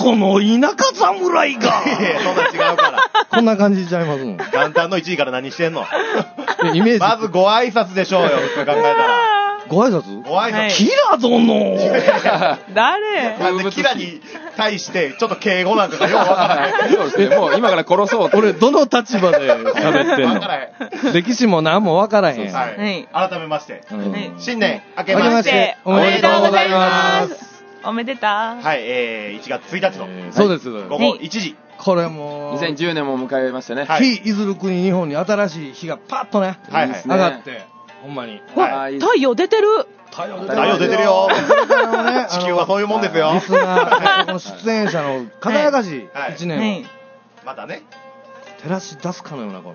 この田舎侍が。 いや、そんな違うから。 こんな感じちゃいますもん。 元旦の1時から何してんの？ イメージ。 まずご挨拶でしょうよ、普通考えたら。 ご挨拶？ ご挨拶。 キラ殿。 誰？ なんでキラに対してちょっと敬語なんかがよくわからない。 そうですね。もう今から殺そうと。 俺どの立場で喋ってんわからへの？歴史も何もわからへん。 はい。改めまして、新年明け明けましましてておめでとうございます。 おめでた。 はい、1月1日のそうです。 午後1時。 これもう 2010年も迎えましたね。 はい日いずる国日本に新しい日がパッとね、 はいはい。 上がってほんまにはい。 いい太陽出てる。 太陽太陽出てるよ。地球はそういうもんですよリスナーこの出演者の輝かしいはい 1年をはい。 またね。 照らし出すかのようなこの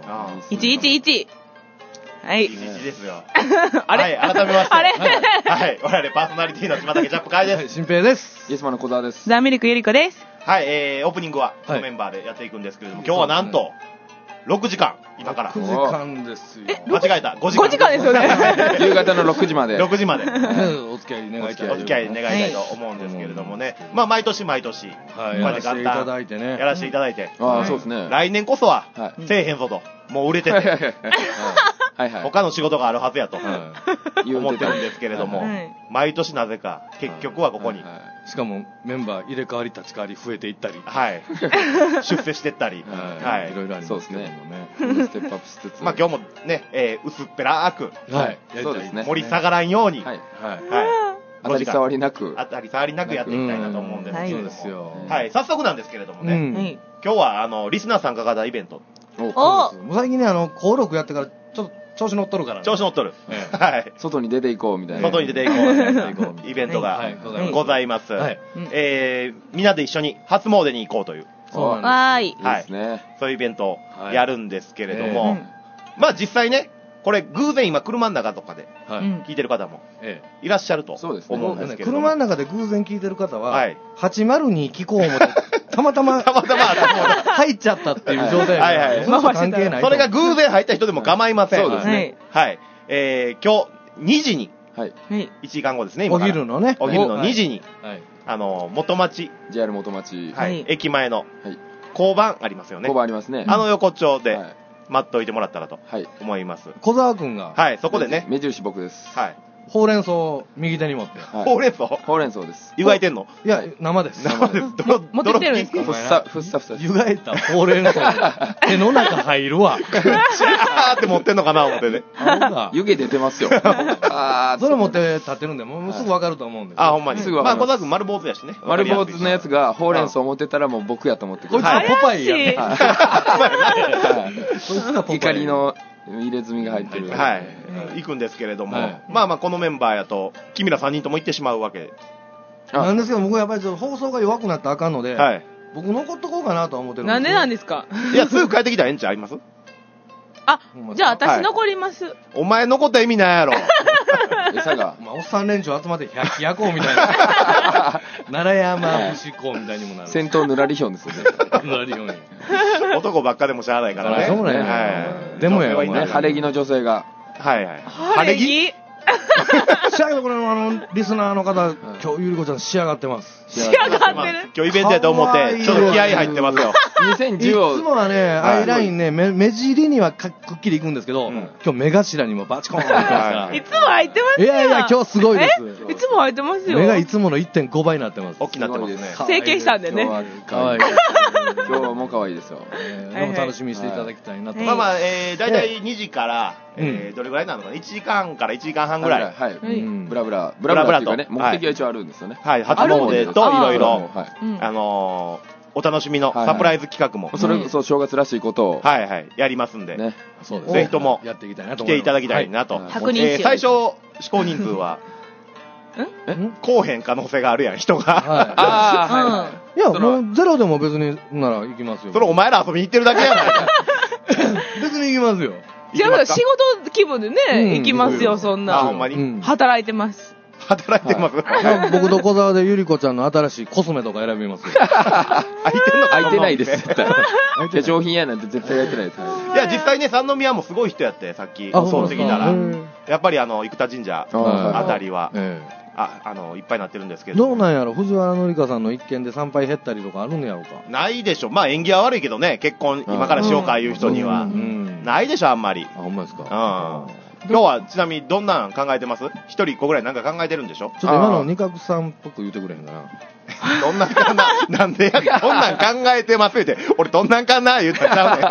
111。はいい。 い日ですよ。 あれはい、改めまして。 あれはい、我々パーソナリティの島竹ジャップ会です。 新平です。 イエスマンの小沢です。 ザ・ミルクゆりこです。 はい、オープニングはこのメンバーでやっていくんですけれども、今日はなんと、6時間、今から。 9時間ですよ。 間違えた、5時間。 5時間ですよね。 夕方の6時まで。 6時まで。 お付き合い願いたい。 お付き合い願いたいと思うんですけれどもね。まあ、毎年毎年、 はい、 こうやってやらせていただいてね。 やらせていただいて、 ああ、そうですね。 来年こそはは、 せえへんぞと、もう売れてはいはいて、 はいはい。 他の仕事があるはずやと言思ってるんですけれどもはい、 毎年なぜか、結局はここに、 しかもメンバー入れ替わり立ち替わり増えていったり。 はい、出世してったり、はいいろいろありますけどもね。 ステップアップしつつ。 まあ今日もね、薄っぺらく、 はい。 そうですね。 盛り下がらんように、 はい。 はい。 はい、 当たり障りなく。 当たり障りなくやっていきたいなと思うんですけれども、 そうですよ。 はい、早速なんですけれどもね、 うん。 はい。 今日はリスナー参加型イベント、 おおもう最近ね、登録やってから、ちょっと調子乗っとるからね。 調子乗っとる、 ええはい、 外に出ていこうみたいな。 外に出ていこうイベントがはいございます。 はいみんなで一緒に初詣に行こうという、 そうなんわーい。 いいですね。 そういうイベントをはいやるんですけれどうもん、 まあ実際ね、これ偶然今車の中とかでです。はい。 うん聞いてる方もえいらっしゃるとそうですね思うんですけれども、 車の中で偶然聞いてる方は、 はい 802聞こう思って、たまたまたまたま入っちゃったっていう状態はいはいそれと関係ないと。 それが偶然入った人でも構いません。 そうですね。 はい。今日2時に、 はい。 はい。 1時間後ですね、今おから。 昼のね。 お昼の2時に、 はい。 元町、 JR 元町。 はいはい駅前のはい。 交番ありますよね交。番ありますね。 横っちょではい。 待っておいてもらったらとはい。 思います。 小沢くんが、 はい、そこでね、 目印僕です。 はい。 ほうれん草を右手に持って。 はいほうれん草ほうれん草です。 湯がいてんのいや、生です。 生です。 持ってきてるんですかふっさ、ふっさふさ。 湯がいたほうれん草、手の中入るわ。 シャーって持ってんのかな思ってね。 あるか湯気出てますよ。あーそれ持って立ってるんで、もうすぐわかると思うんですよ。 あ、ほんまに。まあ、 すぐわかります小沢くん丸坊主やしね。 丸坊主のやつが。 がほうれん草を持ってたらもう僕やと思ってくこいださい。 つはポパイやね。 はいこいつがポパイ。 光の入れ墨が入ってる。 はい。行くんですけれども、 はいまあまあ、このメンバーやと、君ら3人とも行ってしまうわけ。 なんですけど、僕やっぱりちょっと放送が弱くなったらあかんので、 はい。 僕残っとこうかなとは思ってるんですよ。 なんでなんですか？ いや、すぐ帰ってきたらええんちゃいますあ、じゃあはい私残ります。 お前残った意味なんやろ。 餌が。 まあ、おっさん連中集まって百鬼夜行みたいな。奈良山節子みたいにもなる。 先頭ぬらりひょんですよね。 なるように。 男ばっかでもしゃあないからね。 あそうなんやはい。 でもや女性はいない晴れ着の女性が。 はいはい。 晴れ着しやけどこれリスナーの方、今日ゆりこちゃん仕上がってます。 仕上がってる。 今日イベントやと思って、ちょっと気合い入ってますよ。 い 2010を。 つもはね、アイラインね、目尻にはくっきりいくんですけど、 うん今日目頭にもバチコーンと入ってますから。 はいいつも入ってますよ。 いやいや、今日すごいです。 いつも入ってますよ。 目がいつもの 1.5 倍になってます。 大きくなってますね。 整形したんでね。 今日はかわいい。 今日はもう可愛いですよ。 でも楽しみにしていただきたいなと。 はいまあまあ、だいたい2時から、 うんどれぐらいなのかな ?1 時間から1時間半ぐらい。 はい。 はいうんブラブラ。ブラブラっていうかね、 ブラブラと目的は一応あるんですよね。 はい、初あるんで詣とすかいろいろ、 はい。 うんお楽しみのサプライズ企画も、 それこそ正月らしいことを。 はいはい、やりますんで、 ね。 そうですぜひともやっていきたいなと来ていただききたいなと。 はい 100人最初、試行人数は、来おへん可能性があるやん、人が。 はああ、はいはい。 い。いや、もうゼロでも別になら行きますよ。 それお前ら遊びに行ってるだけやないか。 別に行きますよ。 違う、仕事気分でね、 うん行きますよ、そんあ、ほな。 んまに、 うん働いてます。 働いてます。 僕と小沢でゆりこちゃんの新しいコスメとか選びますよ。 空いてんのか空いてないです、 そんな絶対。化粧品屋なんて絶対空いてないです。 お店いや、実際ね、三宮もすごい人やって、さっき、 あそうしてきたらほんまですか。 やっぱり生田神社ああたりは、 えいっぱいになってるんですけど。 どうなんやろ、藤原紀香さんの一件で参拝減ったりとかあるんやろうか。 ないでしょ。まあ縁起は悪いけどね、結婚今からしようかいう人には。ないでしょ、あんまり。 あ、ほんまですか。 今日はちなみにどんなん考えてます？一人一個ぐらいなんか考えてるんでしょ？ ちょっと今の二角さんっぽく言うてくれへんかな。 どんなんかな、なんでやねん、どんなん考えてますって、俺どんなんかな言うたらちゃうねん。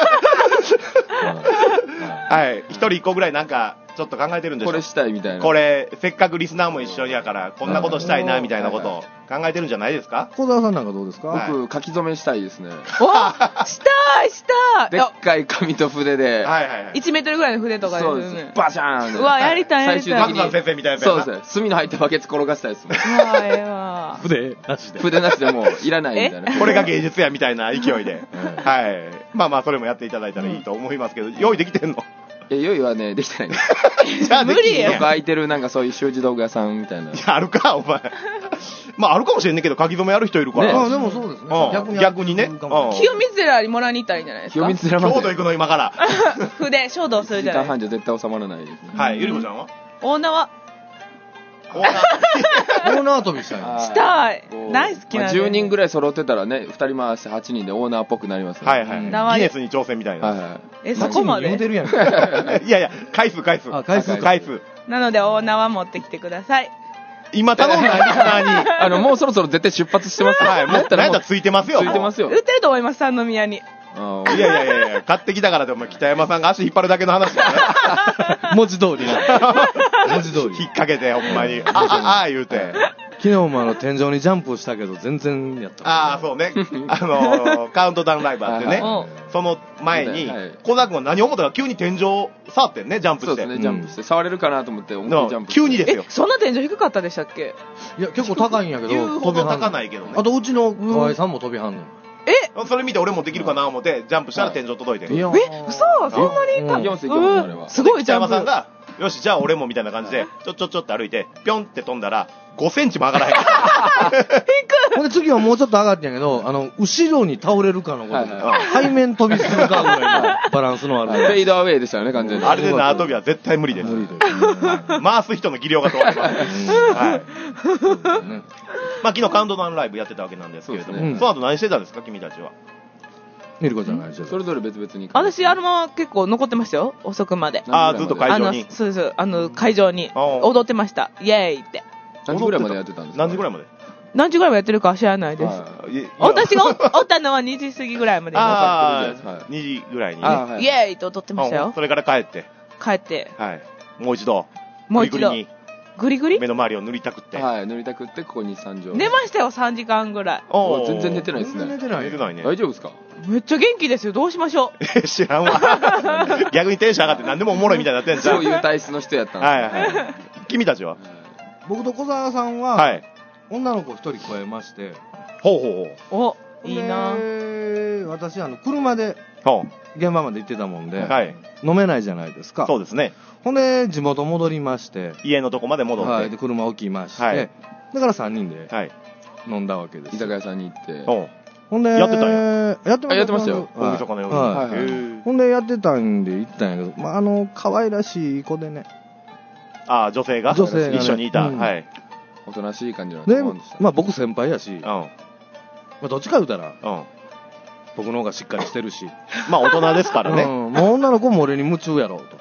はい、一人一個ぐらいなんか、ちょっと考えてるんでしょ？ これしたいみたいな。 これ、せっかくリスナーも一緒やから、こんなことしたいな、みたいなことを考えてるんじゃないですか？ 小沢さんなんかどうですか？ 僕、書き初めしたいですね。 おしたいでっかい紙と筆で。 はいはいはい。 1メートルぐらいの筆とかそうです。バシャーン。 うわ、やりたいやりたい。 カズさん先生みたいなやつやな。 そうですね。墨の入ったバケツ転がしたいですもん。 うわ、ええわ。 筆なしで。 筆なしでもういらないみたいな。 これが芸術やみたいな勢いで。はい。まあまあ、それもやっていただいたらいいと思いますけど、用意できてんの？ 用意はね、できてないんです。 じゃあできんねや無理やよく空いてるなんかそういう習字道具屋さんみたいな。 いや、あるか、お前。まあ、あるかもしれんねんけど、書き初めやる人いるから。 ねあ、でもそうですね。 逆にね。 うん清水寺にもらいに行ったらいいんじゃないですか。 清水寺まで。 京都行くの今から。 筆、衝動する時間じゃない半じゃ絶対収まらないですね。 はい、ゆりこちゃんは大縄。 オーナー。 オーナー跳びしたいの。 したい。大好きなんで。 10人ぐらい揃ってたらね、2人回して8人でオーナーっぽくなりますよね。 はいはい。 縄ギネスに挑戦みたいな。 はいはい。 そこまで。 言うてるやん。 いやいや、回数。 あ、回数。 回数。 なので、大縄持ってきてください。 今頼んだリスナーに。 もうそろそろ絶対出発してますよ。 はい、もう、なんやったらついてますよ。 ついてますよ。 売ってると思います、三宮に。 いやいや、買ってきたからでも北山さんが足引っ張るだけの話だよね。 文字通りな。文字通り。 引っ掛けて、ほんまに。あ言うて。 昨日も天井にジャンプしたけど全然やった。 ああ、そうね。カウントダウンライブあってね。その前に、小沢君は何を思ったか急に天井触ってんね、ジャンプして。 そうですね、ジャンプして。触れるかなと思って思いっきりジャンプして。 急にですよ。 そんな天井低かったでしたっけ？ いや、結構高いんやけど、 言うほど高ないけどね。 あと、うちの河合さんも飛びはんの。 それ見て俺もできるかな思って、ジャンプしたら天井届いて。 いや嘘そんなにいいか。 いけますいけますあれは。 すごいジャンプ。 北山さんが、よし、じゃあ俺もみたいな感じで、ちょって歩いて、ぴょんって飛んだら、5センチも上がらへん。 ほんで次はもうちょっと上がってんやけど、後ろに倒れるかのことで、背面飛びするかぐらいのバランスのある。 フェイドアウェイでしたよね、完全に。 あれで縄跳びは絶対無理です。 無理です回す人の技量が問われます。はい。まあ昨日カウントダウンライブやってたわけなんですけれども、その後何してたんですか、君たちは。 ミルコちゃん何してた？ それぞれ別々に。 私、あのまま結構残ってましたよ、遅くまで。 ああ、ずっと会場に。 そうです、会場に踊ってました。イエーイって。 何時ぐらいまでやってたんですか？ 何時ぐらいまで？ 何時ぐらいまでやってるかは知らないです。私がおったのは2時過ぎぐらいまで。 ああ、2時ぐらいにね。 イエーイって踊ってましたよ。 それから帰って。 帰って。 はい。もう一度。 もう一度。グリグリ目の周りを塗りたくって。 はい、塗りたくって、ここに3畳。 寝ましたよ、3時間ぐらい。 全然寝てないですね。 寝てないね。 大丈夫ですか？ めっちゃ元気ですよ、どうしましょう。知らんわ。逆にテンション上がって何でもおもろいみたいになってんじゃん。 そういう体質の人やったんです。はいはい。君たちは？ 僕と小沢さんは、女の子1人超えまして。 ほう。 お、いいな。 私、車で、現場まで行ってたもんで、飲めないじゃないですか。 そうですね。 ほんで、地元戻りまして。 家のとこまで戻って。 で、車置きまして。だから3人で、飲んだわけです。 居酒屋さんに行って。 ほんで、 やってたんや。 やってましたよ。 大晦日のように。 ほんで、やってたんで行ったんやけど、まあ、可愛らしい子でね。 ああ、女性が一緒にいた。はい。 おとなしい感じの。 で、まあ僕先輩やし、まあどっちか言うたら、僕の方がしっかりしてるし。 まあ大人ですからね。 もう女の子も俺に夢中やろうと。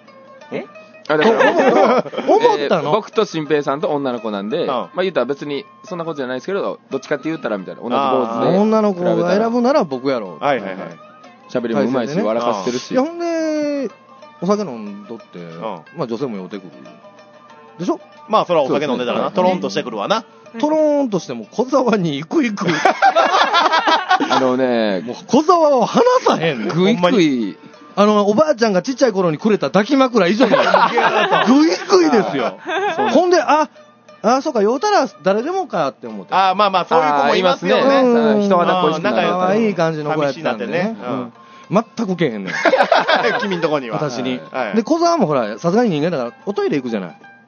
思ったの？僕と新平さんと女の子なんで、まあ言うたら別にそんなことじゃないですけど、どっちかって言ったらみたいな。同じ坊主で。 女の子が選ぶなら僕やろう。 はい。 喋りもうまいし、笑かしてるし。 いや、ほんで、お酒飲んどって、まあ女性も酔ってくる。でしょ？ まあそれはお酒飲んでたらな、トロンとしてくるわな。 トローンとしても小沢に行く。 もう小沢を離さへんねん。 ぐいぐい。 おばあちゃんがちっちゃい頃にくれた抱き枕以上にぐいぐいですよ。ほんで、そうか、酔うたら誰でもかって思って。 まあ、そういう子もいますよね。 人肌恋しくなる。仲がいい感じの子やったんでね。全くけへんねん。 君んとこには。 私に。で、小沢もほら、さすがに人間だから、おトイレ行くじゃない。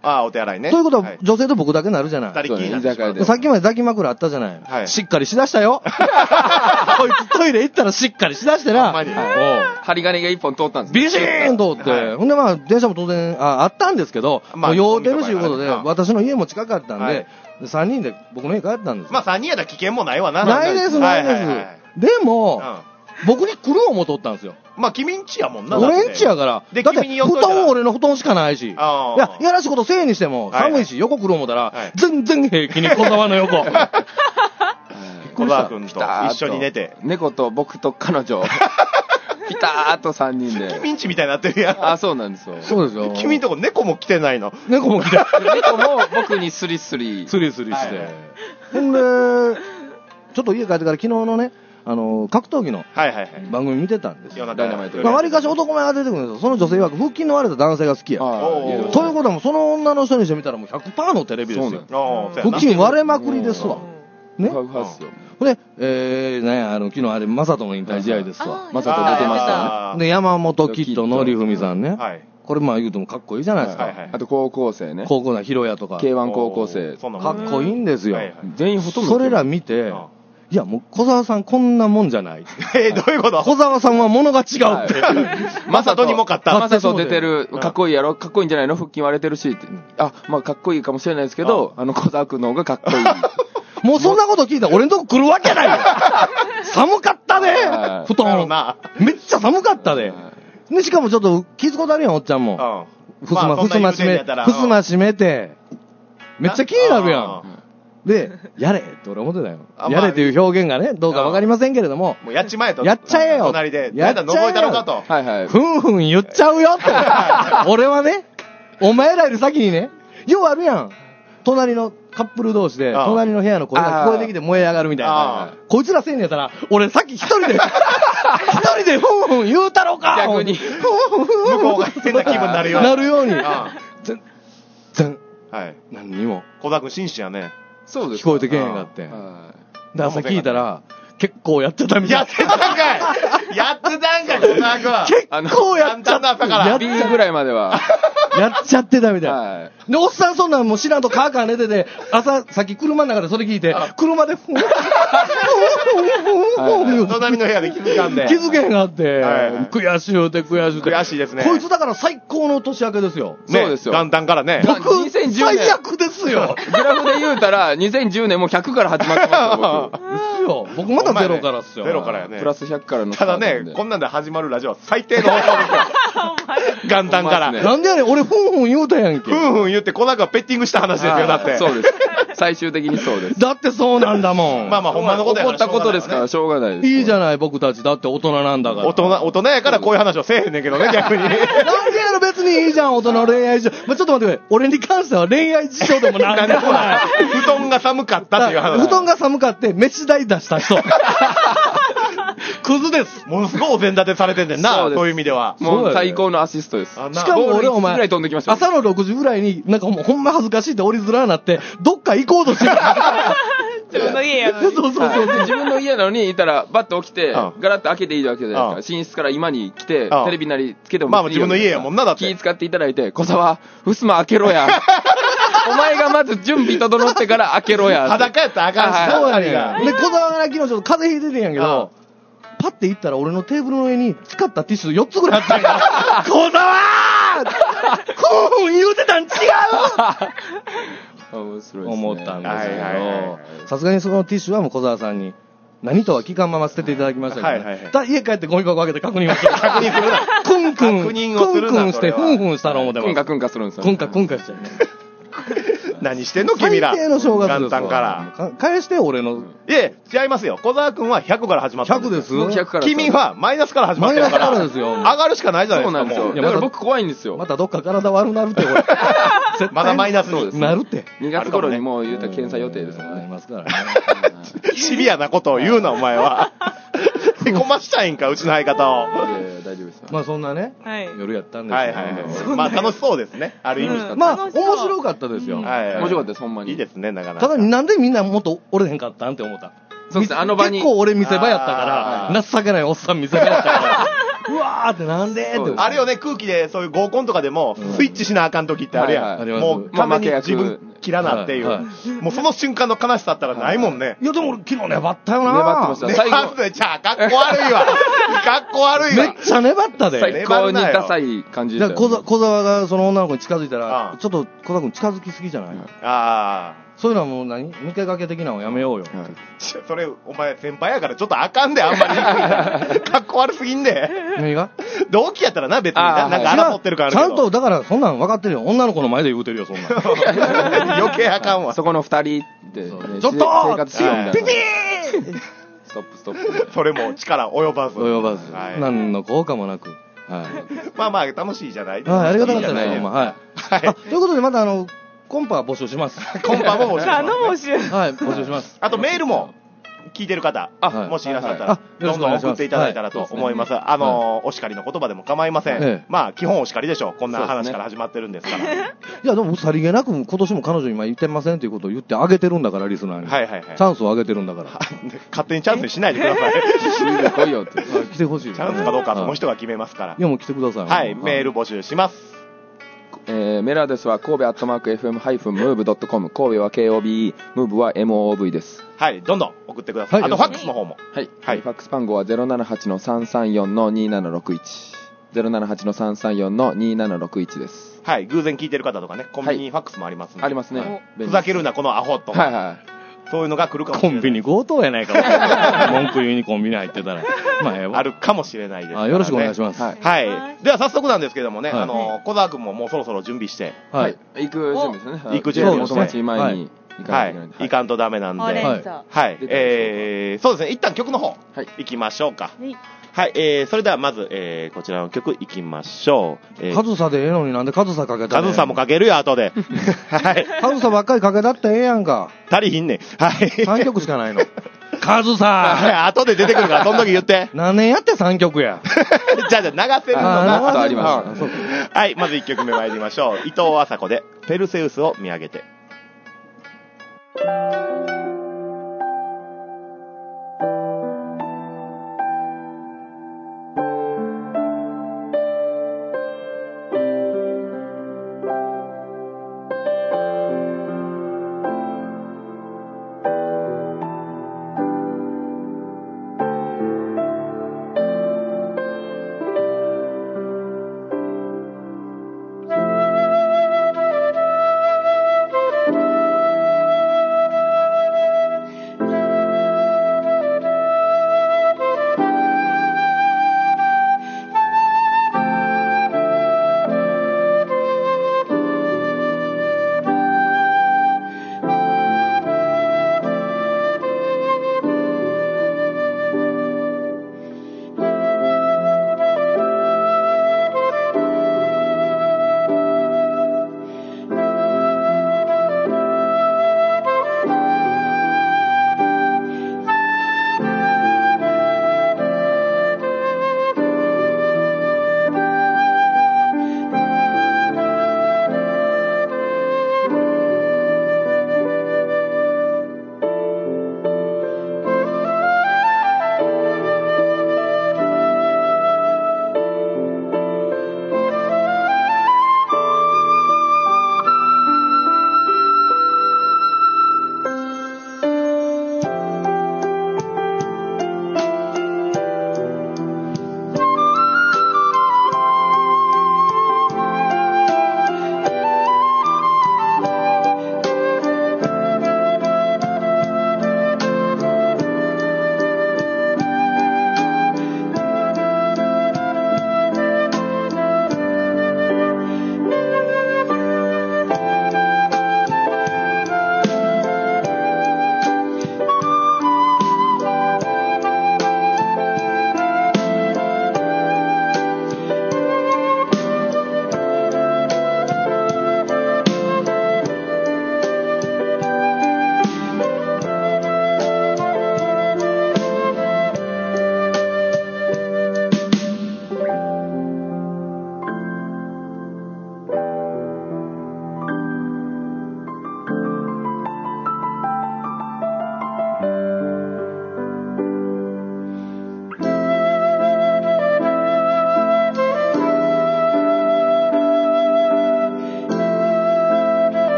お手洗いね。 そういうことは、女性と僕だけなるじゃない。 二人きりなんで。 さっきまで抱き枕あったじゃない。 はい。 しっかりしだしたよ。こいつトイレ行ったらしっかりしだしてな。 針金が一本通ったんです。 ビシーン通って。ほんでまあ、電車も当然、あったんですけど、もう酔うてるしいうことで、私の家も近かったんで、3人で僕の家帰ったんです。 まあ3人やったら危険もないわな。 ないです、ないです。でも、僕に来る思うとったんですよ。 まあ君んちやもんな。 俺んちやから。だって布団俺の布団しかないし。いやらしいことせいにしても寒いし横来る思ったら、全然平気に小沢の横。 小沢君と一緒に寝て。 猫と僕と彼女。ピターっと3人で。 君んちみたいになってるやん。 そうなんですよ。 そうですよ。 君んとこ猫も来てないの。 猫も来てない。 猫も僕にスリスリ。 スリスリして。ほんで、ちょっと家帰ってから昨日のね、格闘技の番組見てたんですよ。わりかし男前が出てくるんですよ。その女性曰く腹筋の割れた男性が好きや。ということはもうその女の人にしてみたらもう 100% のテレビですよ。腹筋割れまくりですわ。ね。で、昨日あれ、マサトの引退試合ですわ。 マサト出てましたね。 で、山本キッドのりふみさんね。これまあ言うともかっこいいじゃないですか。 あと高校生ね。 高校生、ヒロヤとか。 K1 高校生。 かっこいいんですよ。 全員ほとんど。 それら見て、いやもう小沢さんこんなもんじゃない。 どういうこと？ 小沢さんは物が違うって。 マサトにも勝った。 マサト出てる、かっこいいやろ？かっこいいんじゃないの？腹筋割れてるしって。まあかっこいいかもしれないですけど、小沢君の方がかっこいい。 もうそんなこと聞いたら俺んとこ来るわけないよ。寒かったで、布団。めっちゃ寒かったで。で、しかもちょっと気づこたるやん、おっちゃんも。ふすま閉めて。めっちゃ気になるやん。で、やれって俺思ってたよ。やれっていう表現がね、どうかわかりませんけれども。 もうやっちまえと。 やっちゃえよ。 隣で。やったら覗いたろかと。 ふんふん言っちゃうよって。俺はね、お前らより先にね、ようあるやん。隣のカップル同士で、隣の部屋の声が聞こえてきて燃え上がるみたいな。こいつらせんねやったら、俺さっき一人でふんふん言うたろか逆に。 向こうが変な気分になるように。 なるように。何にも。 小田君紳士やね。 そうです。 聞こえてけへんかって。で、朝聞いたら、結構やってたみたい。 やってたんかいやってたんかい、小田君。 結構やっちゃったから。 ビーぐらいまでは。 やっちゃってたみたい。で、おっさんそんなんもう知らんとカーカー寝てて、朝、さっき車の中でそれ聞いて、車でふん隣の部屋で気づかんで。 気づけへんがあって、悔しゅうて。 悔しいですね。 こいつだから最高の年明けですよ。 そうですよ。 元旦からね。 僕、最悪ですよ。 グラフで言うたら、2010年も100から始まってますよ、 僕。ですよ。僕まだゼロからっすよ。 ゼロからやね。 プラス100からの。 ただね、こんなんで始まるラジオは最低の放送ですよ。元旦から。 なんでやねん、俺ふんふん言うたやんけ。 ふんふん言って、小田君はペッティングした話ですよ、だって。 そうです。最終的にそうです。 だってそうなんだもん。 まあまあ、ほんまのことやから。起こったことですから、しょうがないです。 いいじゃない、僕たち。だって大人なんだから。 大人やからこういう話をせえへんねんけどね、逆に。なんでやろ、別にいいじゃん、大人の恋愛事情。まあ、ちょっと待ってくれ。俺に関しては恋愛事情でもなんでもない。 布団が寒かったっていう話。 布団が寒かって、飯代出した人。クズです。 ものすごいお膳立てされてんねんな、そういう意味では。 もう最高のアシストです。 しかも俺お前、 朝の 6時ぐらいに、なんかもうほんま恥ずかしいって折りづらになって、どっか行こうとしてる。 自分の家やのに。 そう。 自分の家なのにいたら、バッと起きて、ガラッと開けていいわけじゃないですか。寝室から今に来て、テレビなりつけてもまあ自分の家やもんな、だって。 気使っていただいて、小沢、襖開けろや。お前がまず準備整ってから開けろや。 裸やったらあかんし。 そうやねん。で、小沢が昨日ちょっと風邪ひいててんやけど、パッて行ったら俺のテーブルの上に使ったティッシュ4つぐらいあったんや。小沢ふん言うてたん違う面白いですね。 思ったんですけど、さすがにそのティッシュはもう小沢さんに何とは聞かんまま捨てていただきましたけど、家帰ってゴミ箱開けて確認をする。 確認するな。 クンクンしてふんふんしたの思ってます。 クンカするんですよ。 クンカしちゃうね。 何してんの君ら。 最低の正月です。 元旦から。 返して俺の。 いえ、違いますよ。小沢くんは100から始まったんです。 100です。 100から。 君はマイナスから始まってるから。 マイナスからですよ。 上がるしかないじゃないですか。そうなんですよ。だから僕怖いんですよ。 またどっか体悪なるって俺。 まだマイナスになるって。 2月頃にもう言うたら検査予定ですからね。 ありますからね。 シビアなことを言うな、お前は。へこましたいんか、うちの相方を。 大丈夫です。 まあそんなね、夜やったんですけど。まあ楽しそうですね、ある意味。 まあ面白かったですよ。 面白かったです、ほんまに。 いいですね、なかなか。 ただなんでみんなもっと折れへんかったんって思った。 そうですね、あの場に。 結構俺見せ場やったから、情けないおっさん見せ場やったから。 うわーってなんでって。 あれよね、空気でそういう合コンとかでも、スイッチしなあかん時ってあるやん。もう完全に自分切らなっていう。もうその瞬間の悲しさったらないもんね。 いやでも俺昨日粘ったよな。 粘ってました。 粘ってちゃかっこ悪いわ。かっこ悪いわ。 めっちゃ粘ったで。 最高にダサい感じでしたよ。 小沢がその女の子に近づいたら、ちょっと小沢君近づきすぎじゃない？ ああ。 そういうのはもう抜け駆け的なのやめようよ。 それ、お前先輩やからちょっとあかんで、あんまり。かっこ悪すぎんで。 何が？ 同期やったらな、別に。なんか争ってるから。 ちゃんと、だからそんなん分かってるよ。女の子の前で言うてるよ、そんなん。 余計あかんわ。 そこの二人で、 ちょっと生活しようみたいな。 ピピーストップストップ。 それも力及ばず。 及ばず。何の効果もなく。 まあまあ、楽しいじゃない。 ありがたかったね、はい。ということで、またコンパ募集します。 コンパも募集します。 募集。 はい、募集します。 あとメールも聞いてる方、もしいらっしゃったら、どんどん送っていただいたらと思います。お叱りの言葉でも構いません。まあ、基本お叱りでしょう。こんな話から始まってるんですから。いや、でもさりげなく今年も彼女に今言ってませんということを言ってあげてるんだから、リスナーに。はいはいはい。チャンスをあげてるんだから。 勝手にチャンスにしないでください。 来いよって。 来てほしい。 チャンスかどうかその人が決めますから。 いや、もう来てください。 はい、メール募集します。 メールアドレスは神戸@fm-move.com 神戸は KOBE ムーブは MOV です。 はい、どんどん送ってください。あとファックスの方も。 はい、ファックス番号は 078-334-2761 078-334-2761 です。 はい、偶然聞いてる方とかね、コンビニファックスもありますんで。 ありますね。 ふざけるなこのアホと。はいはい。そういうのが来るかもしれない。 コンビニ強盗やないか。文句言いにコンビニ入ってたら。 まあ、あるかもしれないです。 よろしくお願いします。 はい。では早速なんですけどもね、小沢君ももうそろそろ準備して。 はい。行く準備ですね。 行く準備ですね。友達前に行かないといけないんで。 行かんとダメなんで。はい。そうですね、一旦曲の方、行きましょうか。はい、それではまず、こちらの曲いきましょう。カズサでええのになんでカズサかけたカズサもかけるよ、後で。 はい。カズサばっかりかけたってええやんか。 足りひんねん。はい。 3曲しかないの。カズサはい、後で出てくるから、その時言って。 何年やって3曲や。 じゃあ、流せるのがあります。 はい、まず1曲目参りましょう。伊藤麻子で、ペルセウスを見上げて。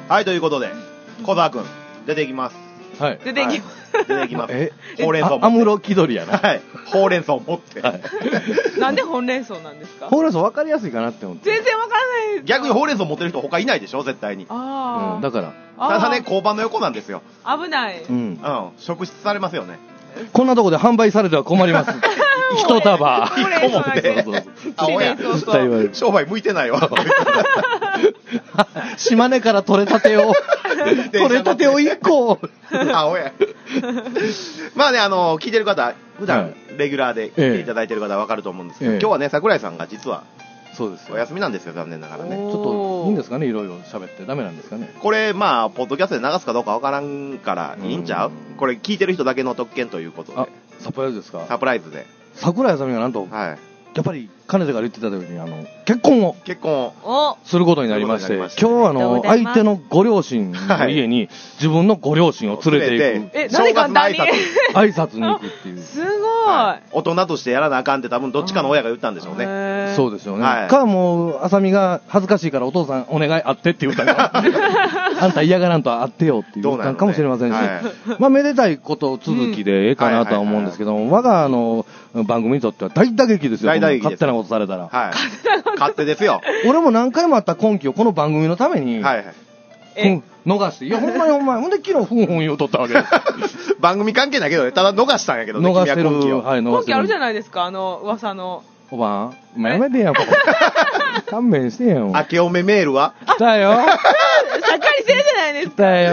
はい、ということで、小沢くん、出ていきます。 はい。出ていきます。 出ていきます。ほうれん草。 アムロ気取りやな。 はい。ほうれん草持って。 なんでほうれん草なんですか？ ほうれん草分かりやすいかなって思って。 全然分からない。 逆にほうれん草持ってる人他いないでしょ、絶対に。 ああ。 だから。 ただね、交番の横なんですよ。 危ない。 うん。職質されますよね。 こんなとこで販売されては困ります。一束。 一個持って。あ、おや。商売向いてないわ。 島根から取れたてを。取れたてを1個。 あ、おや。まあね、聞いてる方、普段レギュラーで来ていただいてる方は分かると思うんですけど、今日はね、桜井さんが実は、 そうです。 お休みなんですよ、残念ながらね。ちょっと、いいんですかね、いろいろ喋ってダメなんですかね。 これ、まあ、ポッドキャストで流すかどうかわからんからいいんちゃう？これ聞いてる人だけの特権ということで。 サプライズですか？ サプライズで。 桜井さんがなんと、やっぱり、かねてから言ってたように、結婚をすることになりまして、今日相手のご両親の家に、自分のご両親を連れて行く。 何簡単に挨拶に行くっていう。 すごい。 大人としてやらなあかんって多分どっちかの親が言ったんでしょうね。 そうですよね。か、もう、あさみが恥ずかしいからお父さんお願い会ってって言ったから、あんた嫌がらんと会ってよって言ったんかもしれませんし、まあ、めでたいこと続きでええかなとは思うんですけども、我が番組にとっては大打撃ですよ。勝手なことされたら。 勝手ですよ。 俺も何回もあった根拠をこの番組のために、逃して。いや、ほんまにほんまに。ほんで昨日ふんふん言うとったわけです。 番組関係ないけどね、ただ逃したんやけどね。 逃してる。 根拠あるじゃないですか、噂の。 おばん、やめてやん、勘弁してやん。 明けおめメールは来たよ。 しっかりせんじゃないですか。 来た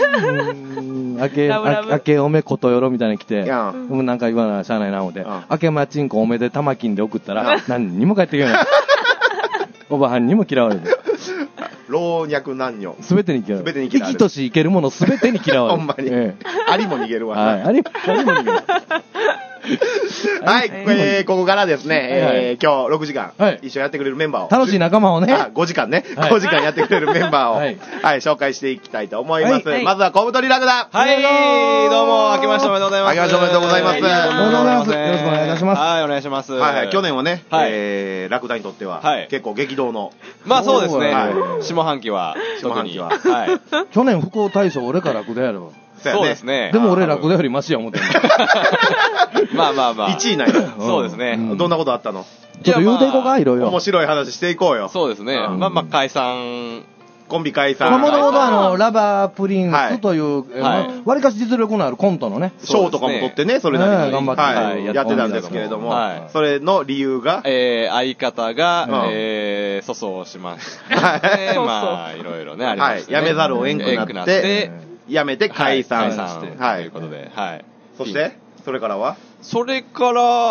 よ。明けおめことよろみたいに来て、なんか言わなしゃあないな思って、明けまちんこおめで玉金で送ったら、何にも帰ってけない。おばはんにも嫌われる。 老若男女。 すべてに嫌われる。生きとし生けるものすべてに嫌われる。 ほんまに。アリも逃げるわ。 はい、アリも逃げる。 はい、ここからですね、今日6時間、一緒にやってくれるメンバーを。 楽しい仲間をね。 5時間ね。5時間やってくれるメンバーを、はい、紹介していきたいと思います。まずは、小太りラクダ。 はい、どうも、明けましておめでとうございます。 明けましておめでとうございます。 おめでとうございます。よろしくお願いいたします。 はい、お願いします。 はい、去年はね、ラクダにとっては、結構激動の。 まあそうですね。下半期は。 下半期は。 去年不幸大賞俺からラクダやろ。 そうですね。 でも俺ラクダよりマシや思ってる。 まあまあまあ。 1位なんや。 そうですね。 どんなことあったの？ ちょっと言うていこうか、いろいろ。 面白い話していこうよ。 そうですね。まあまあ解散。 コンビ解散。 もともとラバープリンスという、わりかし実力のあるコントのね。 賞とかも取ってね、それなりに頑張ってやってたんですけれども、それの理由が相方が、粗相しました。まあ、いろいろね、ありましたね。 辞めざるを得んくなって、辞めて解散して。 ということで、はい。 そして、それからはそれから、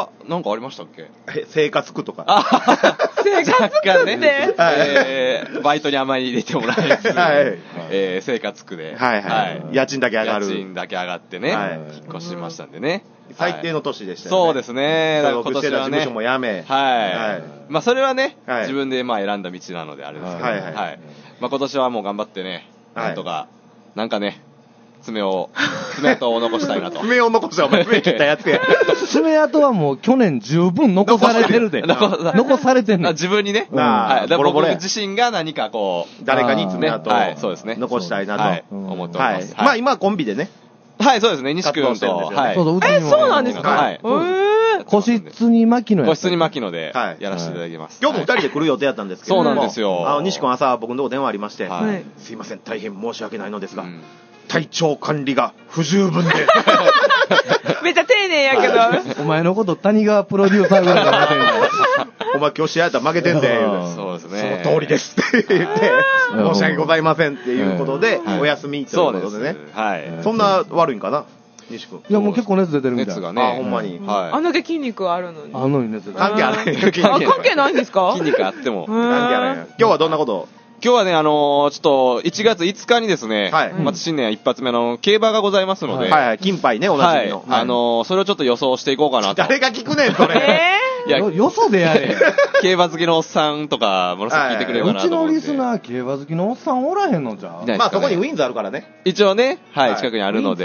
なんかありましたっけ？ 生活苦とか。 生活苦ね。 バイトにあまり入れてもらえず、生活苦で。 家賃だけ上がる。 家賃だけ上がってね、引っ越しましたんでね。 最低の年でしたよね。 そうですね。 今年はね。事務所も辞め。 まあそれはね、自分でまあ選んだ道なのであれですけど、まあ今年はもう頑張ってね、なんとか、なんかね、爪痕を残したいなと。 爪を残したお前爪切ったやつや。 爪痕はもう去年十分残されてるで。残されてんの。 自分にね。僕自身が何かこう。 誰かに爪痕を残したいなと思っております。 まあ今はコンビでね。 はい、そうですね。西君と。 そうなんですか？はい。 個室に牧野個室に牧野でやらせていただきます。 今日も2人で来る予定だったんですけどそうなんですよ。 西君朝僕のとこ電話ありまして、すいません、大変申し訳ないのですが、体調管理が不十分で。 めっちゃ丁寧やけど。 お前のこと谷川プロデューサーぐらいで負けてんだよ。 お前今日試合やったら負けてんで。 そうですね。 その通りですって言って、申し訳ございませんっていうことで、お休みということでね。そんな悪いんかな西君。 いやもう結構熱出てるみたいな。 熱がね。 ほんまに。 あんだけ筋肉あるのに。 あんのに熱出てる。 関係あない。 関係ないんですか？ 筋肉あっても。 関係あない。今日はどんなこと今日はね、ちょっと、1月5日にですね、また新年一発目の競馬がございますので、 金杯ね、同じの。 それをちょっと予想していこうかなと。 誰が聞くねん、それ。 いや、よそでやれ。 競馬好きのおっさんとか、ものすごく聞いてくれるかなと思って。 うちのリスナー、競馬好きのおっさんおらへんのじゃん。 まあ、そこにウィンズあるからね。 一応ね、近くにあるので。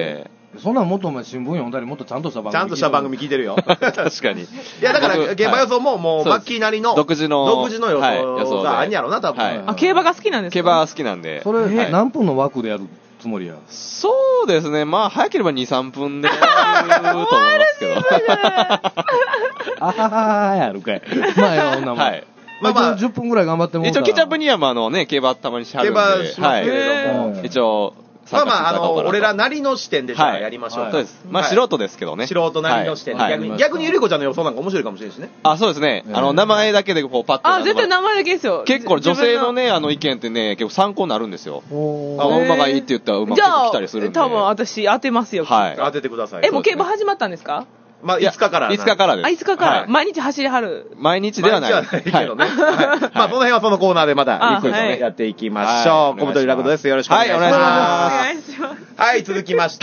そんなんもっとお前新聞読んだりもっとちゃんとした番組。 ちゃんとした番組聞いてるよ。 確かに。いや、だから、競馬予想ももう、マッキーなりの、 独自の予想があんやろな、多分。 あ、競馬が好きなんですか？ 競馬好きなんで。 それ、何分の枠でやるつもりや？ そうですね。まあ、早ければ2、3分でやると思いますけど。 あははやるかい。まあ、よ、女も。はい。まあ、10分ぐらい頑張ってもらう。 一応、ケチャップには、競馬たまにしはるんで。 競馬しますけれども。 一応、 俺らなりの視点でやりましょう。 そうです。まあ、素人ですけどね。 素人なりの視点で。逆にゆりこちゃんの予想なんか面白いかもしれないしね。 あ、そうですね。名前だけでこう、パッと。 あ、絶対名前だけですよ。 結構女性のね、意見ってね、結構参考になるんですよ。馬がいいって言ったら馬が来たりするんで。 多分私当てますよ。 はい。 当ててください。 もう競馬始まったんですか？ まあ、5日から。 5日からです。 あ、5日から。毎日走りはる。 毎日ではない。 毎日はないけどね。まあ、その辺はそのコーナーでまた、ゆっくりとね、やっていきましょう。小太りラクドです。よろしくお願いします。 はい、お願いします。 はい、続きまして、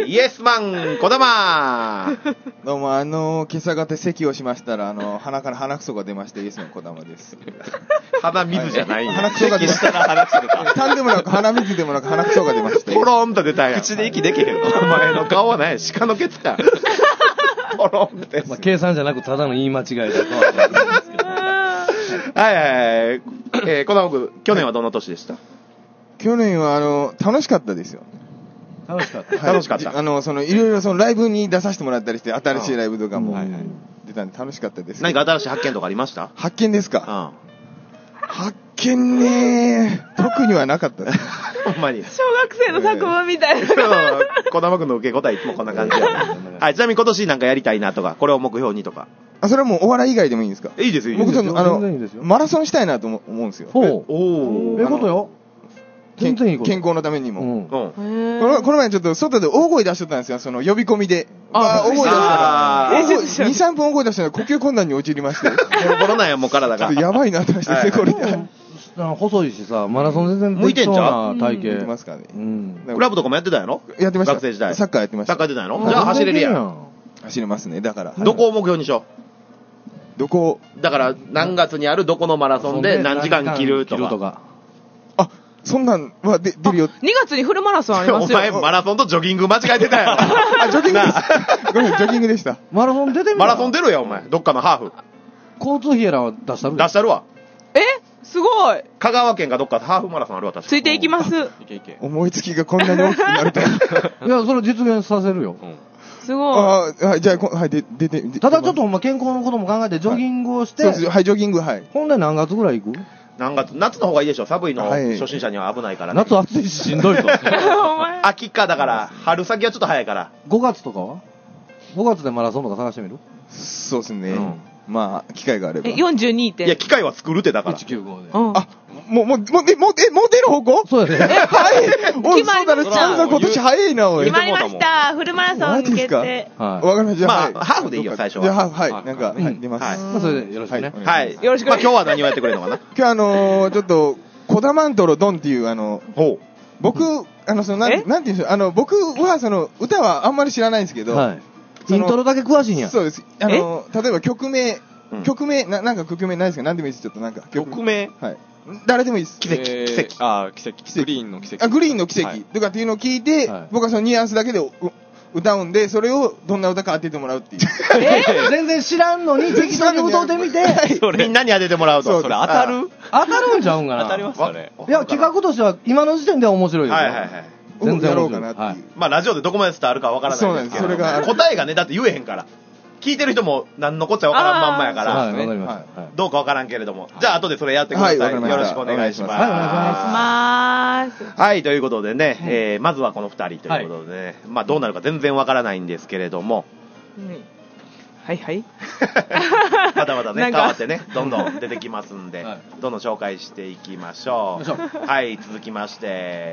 イエスマン、小玉。 どうも、今朝方咳をしましたら、鼻から鼻くそが出まして、イエスマン小玉です。 鼻水じゃないんだ。 鼻くそが出ましたら鼻くそ出た。痰でもなく鼻水でもなく鼻くそが出まして。 ポロンと出たんや。 口で息できへんの。 お前の顔はね、鹿のケツか。ポロンって。 まあ、計算じゃなくただの言い間違いだとは思うんですけど。 はいはい。小玉君、去年はどんな年でした？ 去年は、楽しかったですよ。 楽しかった。 楽しかった。 いろいろライブに出させてもらったりして、新しいライブとかも出たんで楽しかったです。 何か新しい発見とかありました？ 発見ですか？発見ね特にはなかったです。 ほんまに。 小学生の作文みたいな。 小玉君の受け答えいつもこんな感じや。はい、ちなみに今年なんかやりたいなとか、これを目標にとか。 それはもうお笑い以外でもいいんですか？ いいですよ、いいですよ。 僕マラソンしたいなと思うんですよ。 ほう。おー。ことよ。 健康のためにも。この前ちょっと外で大声出しとったんですよ、その呼び込みで。大声出したら、2、3分大声出したら呼吸困難に陥りまして。 ボロボロなんや、もう体が。 ちょっとやばいなと思って、これで。 細いしさ、マラソン全然向いてんじゃん。 体型。 向いてますからね。 クラブとかもやってたやろ？ やってました。 学生時代。 サッカーやってました。 サッカーやってたやろ？じゃあ走れるやん。 走れますね、だから。 どこを目標にしよう？どこ？ だから何月にあるどこのマラソンで何時間切るとか。 あ、そんなんは出るよ。2 月にフルマラソンありますよ。 お前マラソンとジョギング間違えてたやろ。 ジョギングです。ごめん、ジョギングでした。 マラソン出てみマラソン出るよ、お前。どっかのハーフ。 交通費やらは出したる？ 出したるわ。 すごい。 香川県かどっかハーフマラソンあるわ、確か。 ついていきます。 思いつきがこんなに大きくなると。いや、それ実現させるよ。 すごい。じゃあ、はい、出て。 ただちょっと健康のことも考えて、ジョギングをして。 そうです。はい、ジョギング、はい。 ほんで何月ぐらい行く？ 何月？夏の方がいいでしょ。寒いの初心者には危ないからね。 夏暑いししんどいと。 秋かだから、春先はちょっと早いから。 5月とかは？ 5月でマラソンとか探してみる？ そうですね。まあ、機会があれば。 42点。 いや、機会は作るってだから。 195で。 あ、もう出る方向？ そうですね。 はい。決まりました。チャンさん今年早いな、おい。 決まりました。フルマラソン決定。 わかりました。 まあ、ハーフでいいよ、最初は。 じゃあ、はい。なんか、出ます。 まあ、それでよろしくね。 はい。よろしく。まあ、今日は何をやってくれるのかな？ 今日ちょっと、コダマントロドンっていう、僕、なんていうんでしょう、僕は歌はあんまり知らないんですけど、 イントロだけ詳しいんや。 そうです。例えば曲名、なんか曲名ないですか？何でもいいです。ちょっとなんか。 曲名？ はい。誰でもいいです。 奇跡。 奇跡。グリーンの奇跡。 グリーンの奇跡。とかっていうのを聞いて、僕はそのニュアンスだけで歌うんで、それをどんな歌か当ててもらうっていう。 全然知らんのに、適当に歌ってみて、 みんなに当ててもらうと。 それ当たる？ 当たるんちゃうんかな？ 当たりますかね。 いや、企画としては今の時点では面白いですよ。 はいはいはい。 全然やろうかなっていう。 まあ、ラジオでどこまで伝わるかわからないですけど。 そうなんです。 答えがね、だって言えへんから。聞いてる人も何のこっちゃわからんまんまやから、どうかわからんけれども、じゃあ後でそれやってください。よろしくお願いします。 はい、お願いします。 はい、ということでね、まずはこの2人ということでね、まあどうなるか全然わからないんですけれども、 はいはい。 まだまだね、変わってね、どんどん出てきますんで、どんどん紹介していきましょう。はい、続きまして、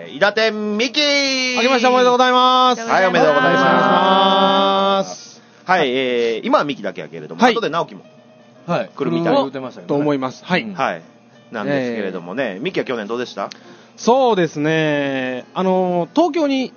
伊達美希。 あけましておめでとうございます。 はい、おめでとうございます。はい、今はミキだけやけれども、後で直樹も来るみたいと思います。はい。 はい。なんですけれどもね、ミキは去年どうでした？ そうですね、東京に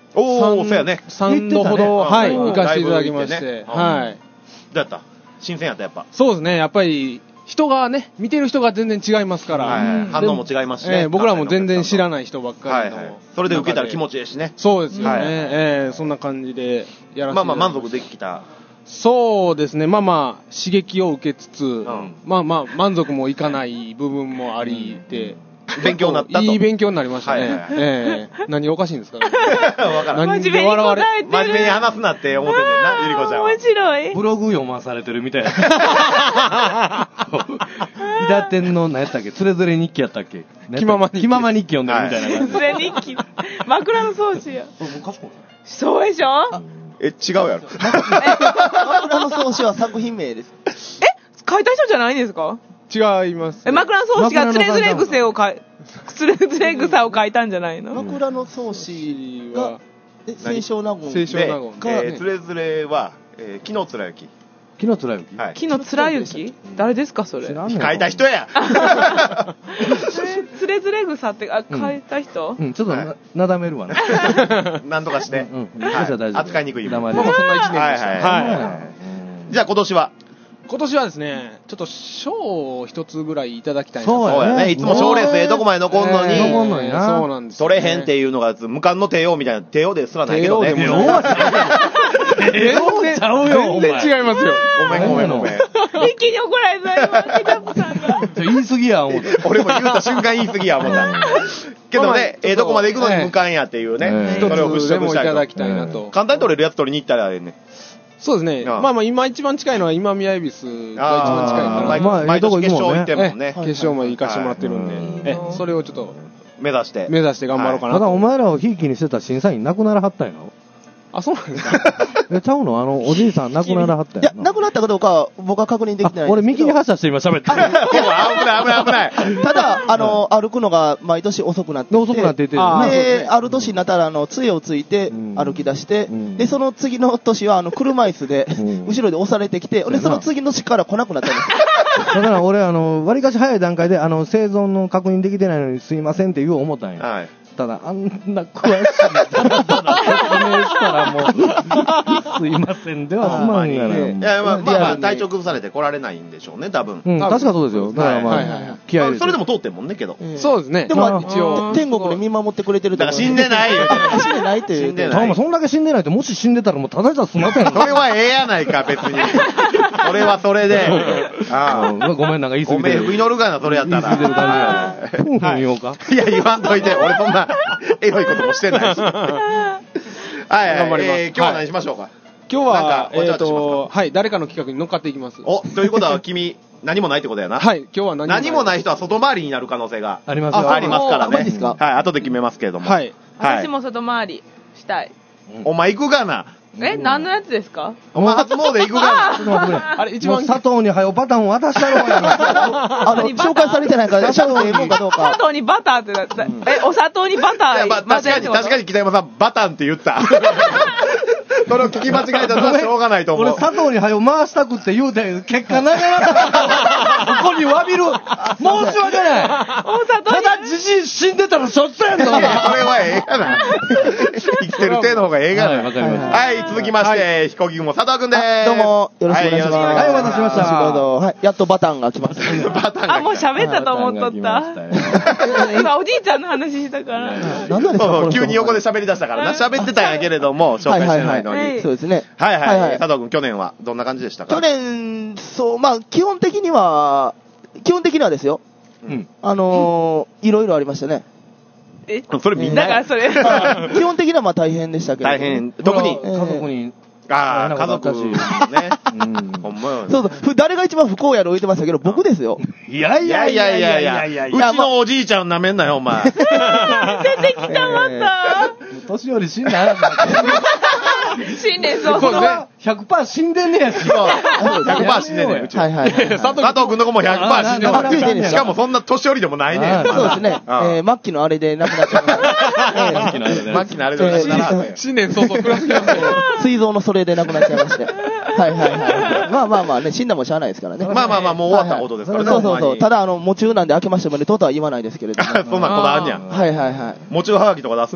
3 度ほど、行かせていただきまして、はい。 どうやった？新鮮やったやっぱ。 そうですね、やっぱり、 人がね、見てる人が全然違いますから。 反応も違いますしね。 僕らも全然知らない人ばっかりの。 それで受けたら気持ちいいしね。 そうですよね。そんな感じでやらせて。 まあまあ満足できた。 そうですね。まあまあ、刺激を受けつつ、まあまあ、満足もいかない部分もありで、 勉強になったと。 いい勉強になりましたね。何おかしいんですかね。 わからん。 真面目に答えてる。 真面目に話すなって思ってんねんな、ゆりこちゃんは。 面白い。 ブログ読まされてるみたいな。伊達天の何やったっけ、つれづれ日記やったっけ、 気まま日記読んでるみたいな感じ。 つれ日記。枕草子や。そうでしょ？ 違うやろ。 枕草子は作品名です。 書いた人じゃないんですか？ 違います。 枕草子がつれづれ癖をつれづれ草を書いたんじゃないの？ 枕草子は、清少納言。 清少納言。 つれづれは、木の貫之。 木の貫之？ 木の貫之？誰ですか、それ。 書いた人や。 つれづれ草って書いた人？ ちょっとなだめるわね。 なんとかして。扱いにくい。 まあそんな1年でした。 じゃあ今年は？ 今年はですね、ちょっと賞を一つぐらいいただきたいな。 そうやね。いつも賞レースどこまで残んのに。 残んのにな。 そうなんです。 取れへんっていうのが無冠の帝王みたいな、帝王ですらないけどね。 帝王ちゃうよ。 全然違いますよ。 ごめん。 一気に怒られた今、キタプさんが。 言い過ぎや思って。 俺も言うた瞬間言い過ぎや思った。けどね、どこまで行くのに無冠やっていうね。 一つでもいただきたいなと。 簡単に取れるやつ取りに行ったらね。 そうですね。まあまあ今一番近いのは今宮恵比寿が一番近いから。 毎年決勝行ってもね。 決勝も行かしてもらってるんで、それをちょっと目指して頑張ろうかな。 ただお前らをひいきにしてた審査員亡くならはったんやろ。 あ、そうなんですか。 ちゃうのおじいさん亡くならはったんや。 いや、亡くなったかどうかは僕は確認できてない。 俺見切り発車して今喋ってる。 危ない。 ただ、歩くのが毎年遅くなって。 遅くなってて。 で、ある年になったら、杖をついて歩き出して、で、その次の年は、車椅子で、後ろで押されてきて、で、その次の年から来なくなったんです。 だから俺、割かし早い段階で、生存の確認できてないのにすいませんって言う思ったんや。はい。ただ、あんな詳しい説明したらもう、すいませんではすまんがな。 いや、まあ、体調崩されて来られないんでしょうね、多分。 確かそうですよ。だからまあ、 気合い入れて。それでも通ってんもんね、けど。 そうですね。 でも、一応、天国で見守ってくれてると。 だから死んでないよ。 死んでないって言うて。 そんだけ死んでないって、もし死んでたらもうただじゃ済ません。 それはええやないか、別に。それはそれで。 ごめん、なんか言い過ぎてる。 ごめん、祈るがな、それやったら。 言い過ぎてる感じが。言おうか。 いや、言わんといて。俺そんな、エロいこともしてないし。はい、頑張ります。今日は何しましょうか。 今日は、はい、誰かの企画に乗っかっていきます。 お、ということは君、何もないってことやな。 はい、今日は何もない人は外回りになる可能性がありますからね。はい、後で決めますけれども。 はい。 私も外回りしたい。 お前行くがな。 何のやつですか？ お前初詣行くがな。あれ、一番佐藤にはよバタン渡したろうやな。 紹介されてないから、佐藤にもかどうか。 佐藤にバターってなった。お砂糖にバター。 確かに北山さん、バタンって言った。それを聞き間違えたらしょうがないと思う。 俺、佐藤にはよ回したくって言うて、結果なかなか、ここに詫びる。申し訳ない。ただ、自身死んでたらしょっちゅうやんぞ。 それはええやな。生きてる手の方がええがな。はい、続きまして、飛行機雲佐藤くんです。 どうも、よろしくお願いします。 はい、お待たせしました。 どうぞ。はい、やっとバタンが来ます。 バタンが。 あ、もう喋ったと思っとった。今、おじいちゃんの話したから。 何なんですか？ 急に横で喋り出したからな。喋ってたんやけれども、紹介してないのに。 そうですね。 はいはい。佐藤くん、去年はどんな感じでしたか？ 去年、そう、まあ、基本的にはですよ。いろいろありましたね。 それみんな。 だからそれ。 基本的にはまあ大変でしたけど。 大変。特に。 家族に。 ああ、家族ね。ほんまよ。 そうそう。誰が一番不幸やろ言ってましたけど、僕ですよ。 いや。うちのおじいちゃんなめんなよ、お前。 出てきたまた。 年寄り死んだら新年早々。 100% 死んでんねやし。 100% 死んでんねん、うち。 はいはい。 佐藤くんの子も 100% 死んでんねん。しかもそんな年寄りでもないねん。 そうですね。末期のあれで亡くなっちゃいました。 末期のあれで亡くなった。 新年早々暗すぎますね。 膵臓のそれで亡くなっちゃいまして。はいはいはい。まあね、死んだもしゃあないですからね。 まあ、もう終わったことですからね。 そう。ただ、喪中なんで明けましておめでとうとは言わないですけれども。 そんなことあんやん。 はい。 喪中はがきとか出すんや。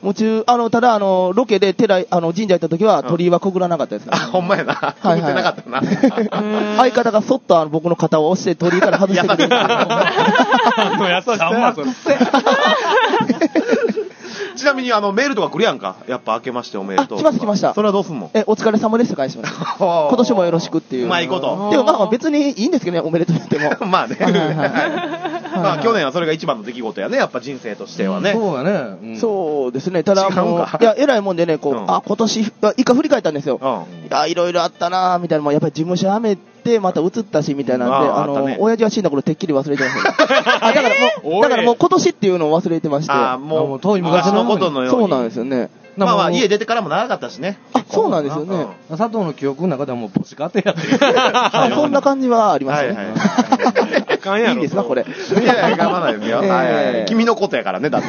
ただ、ロケで神社行った時は鳥居はくぐらなかったです。 あ、ほんまやな。くぐってなかったな。 相方がそっと僕の肩を押して鳥居から外してくれる。 優しさ。 ちなみにメールとか来るやんか。やっぱ明けましておめでとう。 来ました。 それはどうすんの？ お疲れ様ですって返しました。今年もよろしくっていう。 うまいこと。 でもまあ別にいいんですけどね、おめでとう言っても。 まあね。まあ去年はそれが一番の出来事やね、やっぱ人生としてはね。 そうやね。 そうですね。ただいや、偉いもんでね、今年、一回振り返ったんですよ。いや、いろいろあったなみたいな、やっぱり事務所辞めて、また移ったし、みたいなんで、親父が死んだ頃てっきり忘れてました。だからもう今年っていうのを忘れてまして。 もう遠い昔のことのように。 そうなんですよね。 まあ家出てからも長かったしね。 そうなんですよね。 佐藤の記憶の中ではもう母子家庭やってる。 そんな感じはありますね。あかんやろ。いいんですか、これ。 いやいや、我慢ないですよ。君のことやからね、だって。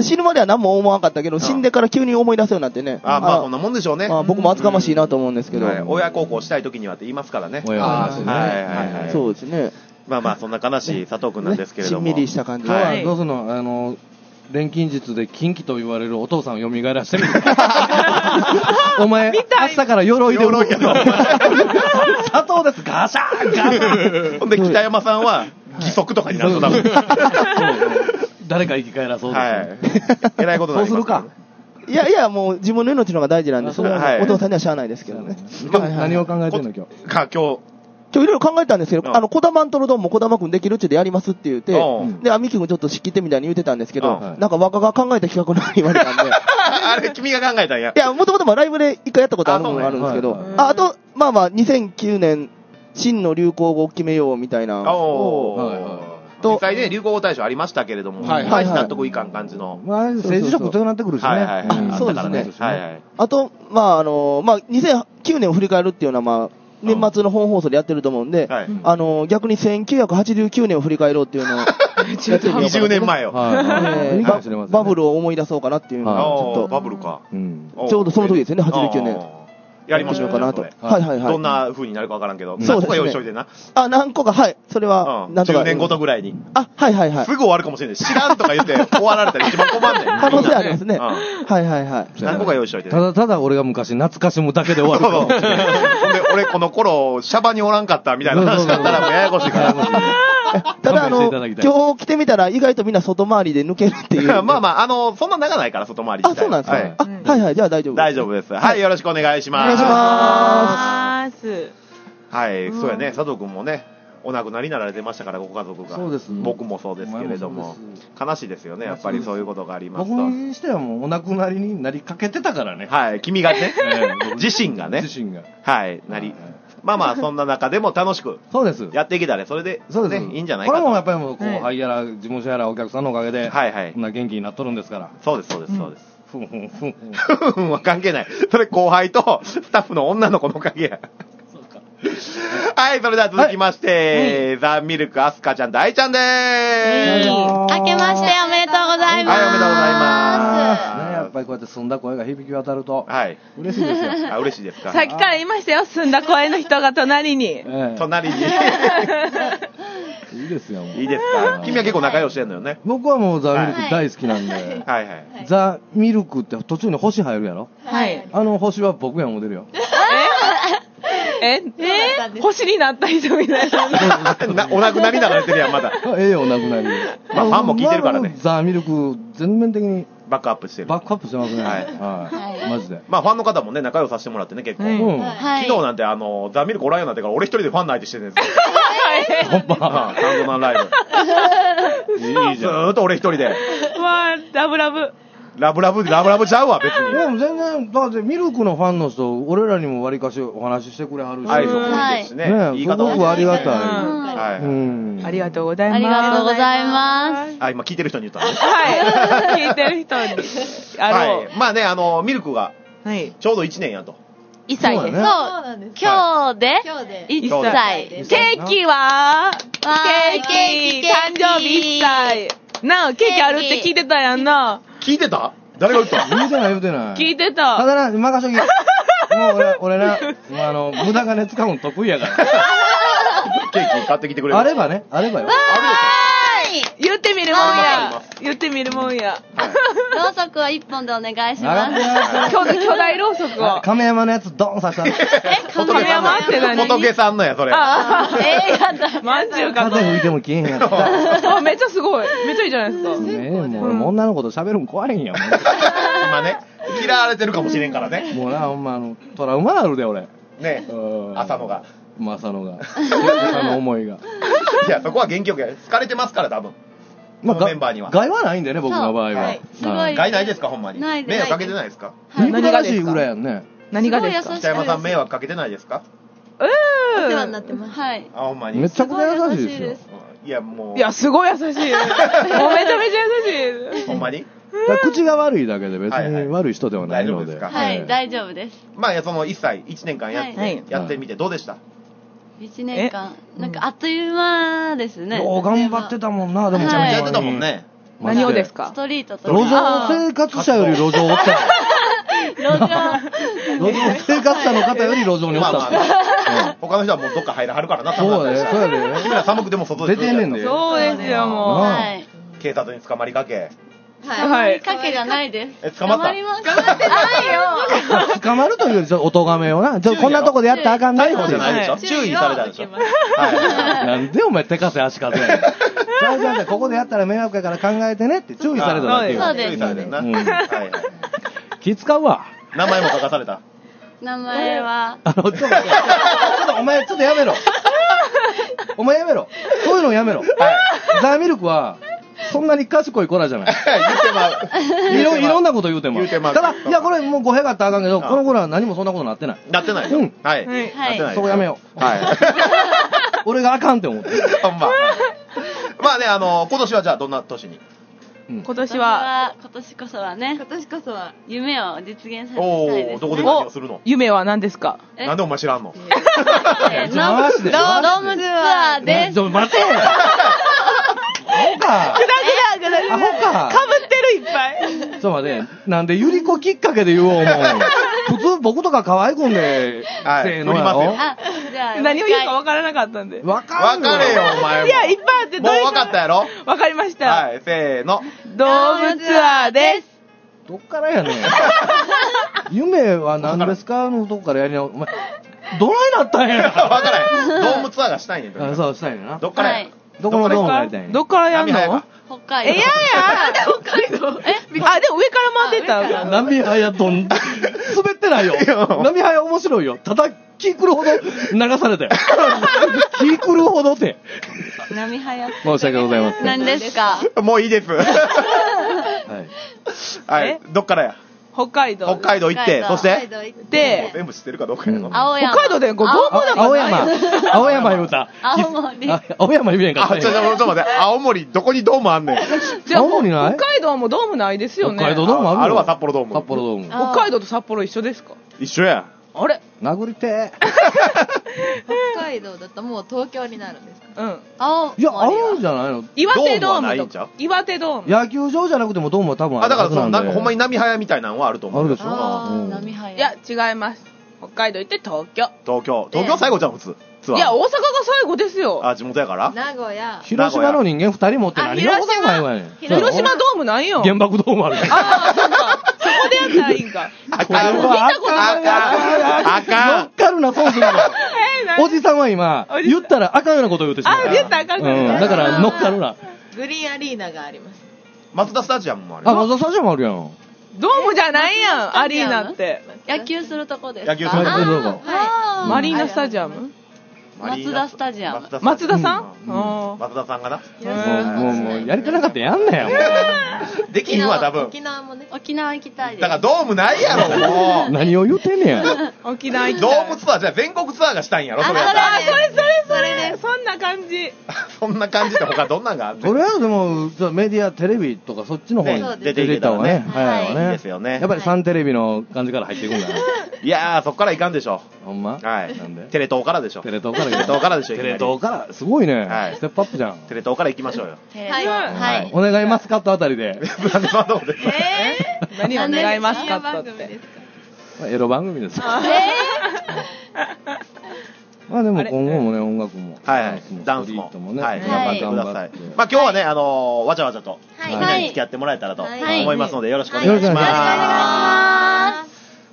死ぬまでは何も思わなかったけど、死んでから急に思い出すようになってね。 まあそんなもんでしょうね。 僕も厚かましいなと思うんですけど。 親孝行したい時にはって言いますからね。 そうですね。 まあそんな悲しい佐藤君なんですけれども。 しんみりした感じ。 どうすんの錬金術で近畿と言われるお父さんを蘇らしてみる。お前、明日から鎧で動くの。佐藤です、ガシャーンガシャン。 ほんで北山さんは義足とかになるとダメ。 誰か生き返らそうです。 えらいことになります。 そうするか。 いや、もう自分の命の方が大事なんで、それはお父さんにはしゃあないですけどね。 何を考えてんの今日。 いろいろ考えたんですけど、小玉ントロドンも小玉くんできるっちゅうでやりますって言って、で、アミキ君ちょっと仕切ってみたいに言ってたんですけど、なんか若が考えた企画の言われたんで。 あれ、君が考えたんや。 いや、もともとライブで一回やったことあるのがあるんですけど、あと、2009年、真の流行語を決めようみたいな。 実際ね、流行語大賞ありましたけれども、納得いかん感じの。 政治色強くなってくるしね。 そうですね。あと、2009年を振り返るっていうのは、年末の本放送でやってると思うんで、逆に1989年を振り返ろうっていうのを、 20年前を。 バブルを思い出そうかなっていうのが、ちょっと。 バブルか。 ちょうどその時ですよね、89年。 やりましょうかなと。どんな風になるかわからんけど、何個か用意しといてな。 何個か、はい。それは、 10年ごとぐらいに。 はい。 すぐ終わるかもしれない。知らんとか言って終わられたら一番困んねん。 可能性ありますね。はい。 何個か用意しといて。 ただ俺が昔懐かしむだけで終わる。 ほんで、俺この頃、シャバにおらんかったみたいな話だったらもうややこしいから。 ただ今日来てみたら意外とみんな外回りで抜けるっていう。 そんな長ないから外回り。 そうなんですか。はい、じゃあ大丈夫。 大丈夫です。はい、よろしくお願いします。 お願いします。 はい、そうやね、佐藤君もね、お亡くなりになられてましたから、ご家族が。 そうです。 僕もそうですけれども。悲しいですよね、やっぱりそういうことがありますと。 僕にしてはもうお亡くなりになりかけてたからね。 はい、君がね、自身がね。はい、そんな中でも楽しくやっていけたらそれでいいんじゃないかと。 これもやっぱり後輩やら事務所やらお客さんのおかげでこんな元気になっとるんですから。 そうです。ふんは関係ない。それ後輩とスタッフの女の子のおかげや。はい、それでは続きまして、ザ・ミルクアスカちゃんと愛ちゃんでーす。 明けましておめでとうございます。 はい、おめでとうございます。 やっぱりこうやって澄んだ声が響き渡ると、 嬉しいですよ。嬉しいですか。 さっきから言いましたよ、澄んだ声の人が隣に。 隣に。 いいですよ。 いいですか。君は結構仲良ししてんのよね。 僕はもうザ・ミルク大好きなんで。ザ・ミルクって途中に星入るやろ。 はい。 星は僕や思うてるよ。 星になった人みたいな。 お亡くなりになられてるやん、まだ。 お亡くなり。 ファンも聞いてるからね。 ザ・ミルク全面的にバックアップしてる。 バックアップしてますね。マジで。 ファンの方もね、仲良くさせてもらってね、結構。昨日なんてザ・ミルクおらんようになってから、俺一人でファンの相手してるんですよ。サンドマンライブ。ずーっと俺一人で。 ラブラブ。 ラブラブちゃうわ、別に。 でも全然、だってミルクのファンの人、俺らにもわりかしお話ししてくれはるし。 愛想多いですね。 すごくありがたい。 ありがとうございます。 ありがとうございます。 今聞いてる人に言ったのね。 はい。聞いてる人に。 はい。ミルクが、ちょうど1年やと。 1歳です。そうなんです。今日で1歳。 ケーキはケーキ誕生日1歳。なあ、ケーキあるって聞いてたやんな。 聞いてた？誰が言った？ 言うてない。 聞いてた。 ただな、任しとき。もう俺な、無駄金使うの得意やから。 ケーキ買ってきてくれる。 あればよ。 言ってみるもんや。言ってみるもんや。 ろうそくは1本でお願いします。 巨大ろうそくを。 亀山のやつドン刺さる。 亀山って何？ 仏さんのや、それ。 やだ。 まんじゅうかと。 風吹いても消えへんやつ。 めっちゃすごい。めっちゃいいじゃないですか。 もう女の子と喋るん怖いんや。 今ね、嫌われてるかもしれんからね。 もうな、ほんまトラウマなるで、俺。 ね、浅野が。 浅野が。浅野思いが。 いや、そこは元気よくや。疲れてますから、多分。まあ、メンバーには。 害はないんだよね、僕の場合は。 害ないですか、ほんまに。 ないです。 迷惑かけてないですか？ 何がですか？ぐらいやんね。 何がですか？ 北山さん迷惑かけてないですか？ お世話になってます。はい。 あ、ほんまに。 めちゃくちゃ優しいですよ。 いや、もう。 いや、すごい優しい。もうめちゃめちゃ優しい。 ほんまに？ 口が悪いだけで別に悪い人ではないので。 はい、大丈夫です。 まあ、その1年間やってみてどうでした ？1年間。なんかあっという間ですね。 頑張ってたもんな、でも。 めちゃめちゃやってたもんね。 何をですか？ ストリートと路上生活者より路上おった。路上生活者の方より路上におった。 他の人はもうどっか入らはるからな、 そうやで。そうやで。 君ら寒くても外で出てんねんで。 そうですよ、もう。 警察に捕まりかけ。 はい。かけじゃないです。 捕まった？ 捕まってないよ。 捕まるというより、お咎めをな。こんなとこでやったらあかんね。 逮捕じゃないでしょ？注意されたでしょ？ なんでお前手かせ足かせ。じゃあ、ここでやったら迷惑やから考えてねって注意されただけよ。 そうです。 注意されてるな。 気使うわ。 名前も書かされた。 名前は。 ちょっとお前ちょっとやめろ。お前やめろ。そういうのやめろ。ザーミルクは、そんなに賢い子らじゃない。 言ってまう。 いろんなこと言うてまう。ただ、いや、これもう語弊があったらあかんけど、この頃は何もそんなことなってない。 なってないよ。はい。なってない。 そこやめよう。はい。俺があかんって思って。 ほんま。まあね、今年はじゃあどんな年に？ 今年は今年こそはね。今年こそは夢を実現させたいです。 どこで何をするの？ 夢は何ですか？ なんでお前知らんの？ ドームツアーです。 ちょっと待て！アホか。アホか。 かぶってるいっぱい。 ちょっと待って、なんでゆり子きっかけで言おうもん。普通僕とか可愛いくんで、せーのやろ。 何を言うか分からなかったんで。 分かれよ、お前も。 いや、いっぱいあって、 もう分かったやろ？ 分かりました。 はい、せーの。 ドームツアーです。 どっからやねん。夢は何ですかのとこからやりな。お前、どないなったんや。 分からへん。ドームツアーがしたいねん。 そう、したいねんな。 どっからや？ どこのドームやりたいんや。 どっからやんの？ 北海道。 いやいや、北海道。でも上から回ってった。 波早どん、滑ってないよ。波早面白いよ。ただ、気狂うほど流されたよ。気狂うほどって。 波早。 申し訳ございません。 何ですか？ もういいです。はい。どっからや？ 北海道行って、そして全部知ってるかどうかやの。 北海道でどうもだ青山言うた。青山言うやんか。 ちょっと待って、青森どこにドームあんねん。 青森ない？ 北海道もドームないですよね。 北海道ドームある？ あるわ、札幌ドーム。 札幌ドーム。 北海道と札幌一緒ですか？ 一緒や。 あれ？ 殴りてー。 北海道だともう東京になるんですか？ うん。 いや、あるんじゃないの？ 岩手ドームとか。岩手ドーム。 野球場じゃなくてもドームは多分ある。 だからほんまに波早みたいなのはあると思う。 あるでしょ？ 波早。 いや、違います。北海道行って東京。 東京最後じゃん、普通。 いや、大阪が最後ですよ。 地元やから？ 名古屋。 広島の人間2人持って何が大阪やねん。 広島ドームないよ。 原爆ドームある。 ああ、そっか。そこでやったらいいんか。 あかん。乗っかるな、そうするの。おじさんは今、言ったらあかんようなこと言うてしまう。 言ったらあかんこと言う。 だから乗っかるな。 グリーンアリーナがあります。 マツダスタジアムもある。 マツダスタジアムあるやん。 ドームじゃないやん、アリーナって。 野球するとこですか？ 野球するとこ。 マリーナスタジアム？ 松田スタジアム。 松田さん？ 松田さんがな。 もうやりたなかったらやんなよ。 できんわ、多分。 沖縄もね。沖縄行きたいです。 だからドームないやろ、もう。 何を言うてんねや。 沖縄行きたい。 ドームツアーじゃ全国ツアーがしたいんやろ、それ。 それで、そんな感じ。 そんな感じで他どんなんがあるの？ それはでも、メディア、テレビとかそっちの方に出ていった方がね。 はい。いいですよね。 やっぱりサンテレビの感じから入っていくんだな。 いやー、そっからいかんでしょ。 ほんま？ はい。 なんで？ テレ東からでしょ。 テレ東からでしょ。 テレ東から、すごいね。 はい。 ステップアップじゃん。 テレ東から行きましょうよ。 はい。 お願いマスカットあたりで。 何を願いますかって。 エロ番組ですよ。 まあでも今後もね、音楽も。 はい。ダンスも。はい。頑張ってください。まあ今日はね、わちゃわちゃと、みんなに付き合ってもらえたらと思いますので、よろしくお願いします。よろしくお願いします。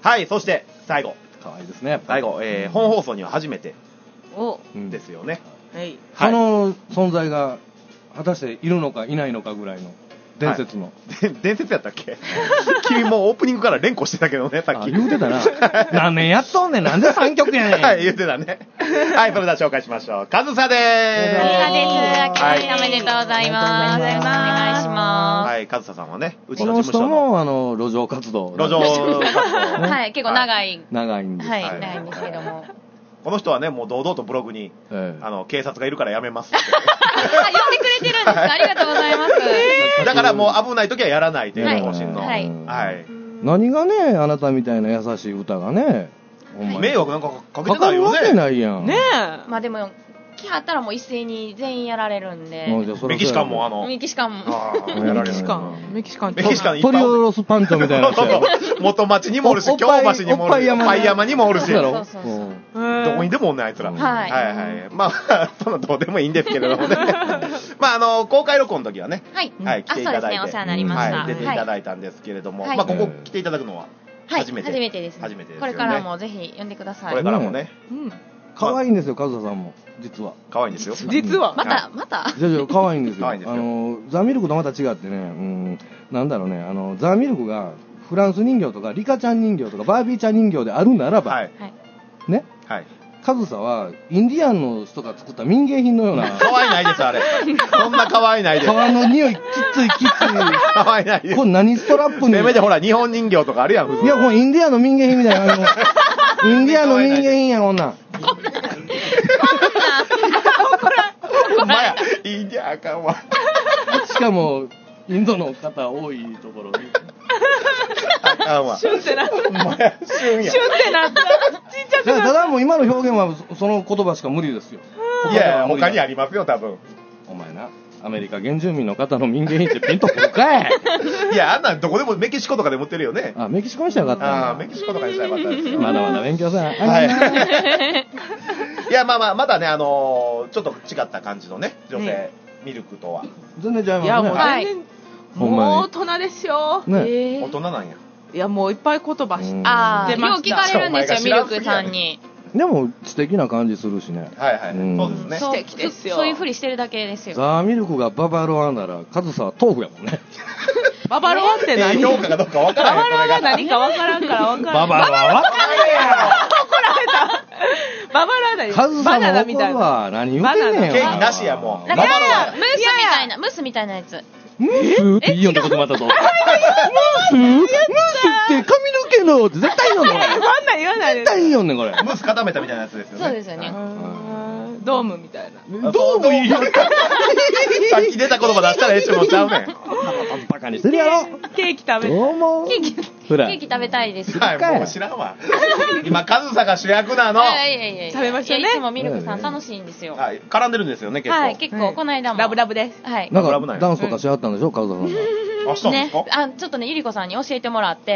はい、そして最後。 可愛いですね。 最後、本放送には初めてですよね。 その存在が果たしているのかいないのかぐらいの。伝説の、 伝説やったっけ君もオープニングから連呼してたけどね、さっき。 言うてたな。何年やっとんねん、なんで3曲やねん。 はい、言うてたね。はい、それでは紹介しましょう。かずさでーす。 かずさです。明けましておめでとうございます。お願いします。 はい、かずささんはね、うちの事務所の。この人も、路上活動。 路上活動。 はい、結構長い。 長いんです。 はい、長いんですけども。 この人はね、もう堂々とブログに、警察がいるからやめますって。 呼んでくれてるんですか？ありがとうございます。 だからもう危ない時はやらないという方針の。はい。 何がね、あなたみたいな優しい歌がね、 迷惑なんかかけてないよね。 かかるわけないやん。 ねえ。まあでも、来はったらもう一斉に全員やられるんで。 メキシカンもメキシカンも。 メキシカン。 トリオロスパンチョみたいな。 元町にもおるし、京橋にもおるし、パイ山にもおるし。どこにでもおんねん、あいつら。はいはい。まあ、そのどうでもいいんですけれどもね。まあ、公開録音の時はね、はい、来ていただいて。 お世話になりました。 出ていただいたんですけれども、まあ、ここ来ていただくのは初めて。 初めてです。これからもぜひ呼んでください。 これからもね。 可愛いんですよ、カズサさんも。実は。 可愛いんですよ。 実は。 また可愛いんですよ。ザ・ミルクとまた違ってね、なんだろうね、ザ・ミルクがフランス人形とかリカちゃん人形とかバービーちゃん人形であるならば、ね。カズサはインディアンの人が作った民芸品のような。 可愛いないです、あれ。そんな可愛いないです。 皮の匂いきつい。 可愛いないです。 これ何ストラップに。 せめてほら、日本人形とかあるやん、 いや、これインディアンの民芸品みたいな。インディアンの民芸品や、こんなん。 ほんまや、インディアンあかんわ。 しかも、インドの方多いところに。 あかんわ。 シュンってなった。 ほんまや、シュンや。 シュンってなった。ちっちゃくなった。 ただもう今の表現はその言葉しか無理ですよ。 いや、他にありますよ、多分。 お前な。アメリカ原住民の方の民芸品ってピンとくるかい。 いや、あんなんどこでもメキシコとかで持ってるよね。 あ、メキシコにしたらよかった。 あ、メキシコとかにしたらよかったですよ。 まだまだ勉強さ。はい。 いや、まだね、ちょっと違った感じのね、女性、ミルクとは。 全然違いますね。 いや、もう全然、もう大人ですよ。 大人なんや。 いや、もういっぱい言葉知ってました。 よう聞かれるんですよ、ミルクさんに。 でも素敵な感じするしね。 はいはい。そうですね。 素敵ですよ。 そういうふりしてるだけですよ。 ザ・ミルクがババロアなら、カズサは豆腐やもんね。 ババロアって何？ 評価かどうかわからない。 ババロアが何かわからんからわからん。 ババロアわからんやろ。 怒られた。ババロアだよ。 カズサの怒るわ。何言ってんねんよ。 ケーキなしやもう。 ババロア。ムースみたいなやつ。 ムースっていいよってことまたぞ。ムースって髪の毛のって絶対いいよね。 言わない。 絶対いいよね、これ。 ムース固めたみたいなやつですよね。 そうですよね。 ドームみたいな。ドームいいよ。 さっき出た言葉出したらええしもちゃうねん。 バカにしてるやろ。 ケーキ食べどうも。 ケーキ食べたいです。 はい、もう知らんわ。今、カズサが主役なの。 食べましたね。 いつもミルクさん楽しいんですよ。 はい、絡んでるんですよね、結構。 はい、結構、この間も。 ラブラブです。 はい。 なんか、ダンスとかしはったんでしょ、カズサさんが。 あ、したんですか？ ちょっとね、ゆりこさんに教えてもらって、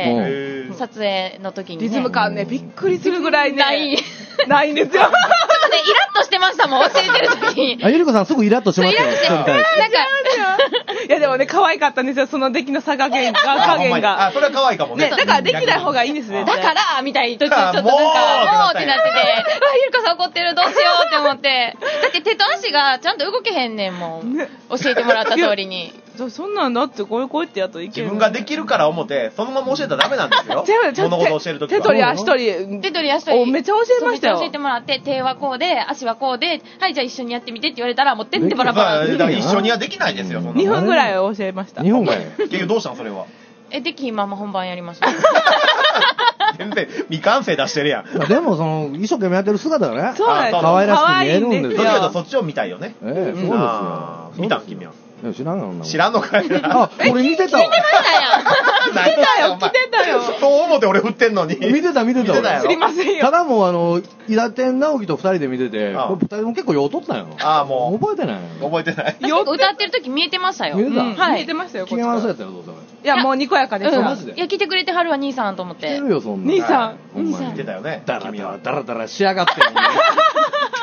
撮影の時に。 リズム感ね、びっくりするぐらいね。ないんですよ。ちょっとね、イラッとしてましたもん、教えてる時に。 あ、ゆりこさんすぐイラッとしましたよ。なんか、 いやでもね、可愛かったんですよ、その出来の加減が。 あ、それは可愛いかもね。 だからできない方がいいんですね。 だからみたいに途中ちょっとなんか、もうってなってて、ゆりこさん怒ってる、どうしようって思って。だって手と足がちゃんと動けへんねんもん。教えてもらった通りに。 そんなんだってこうやってやっといける。 自分ができるから思って、そのまま教えたらダメなんですよ。物事を教えるときは。 手取り足取り。 手取り足取り。 めっちゃ教えましたよ。 教えてもらって、手はこうで、足はこうで、はい、じゃあ一緒にやってみてって言われたら、もう手ってバラバラ。 一緒にはできないですよ、 2分ぐらい教えました。 2分ぐらい。 結局どうしたのそれは。 できひんまま本番やりました。 全然未完成出してるやん。 でも一生懸命やってる姿がね、 そうなんです。 可愛らしく見えるんですよ。 どっちかというとそっちを見たいよね。 そうですよ。 見たん君は。 知らんの知らんのかいな。 あ、俺見てたわ。 聞いてましたやん。 来てたよ。 そう思って俺振ってんのに。 見てた知りませんよ。 ただもう、伊達天直樹と二人で見てて、二人とも結構酔っとったよ。 ああ、もう。 覚えてない。 覚えてない。 歌ってる時見えてましたよ。 見えた？ はい。 見えてましたよ、 こっち。そうやったよ、どうせ。 いや、もうにこやかですよ。 マジで。 いや、来てくれてはるわ、兄さんと思って。 来てるよ、そんな。 兄さん。 見てたよね。 ダラダラ仕上がってる。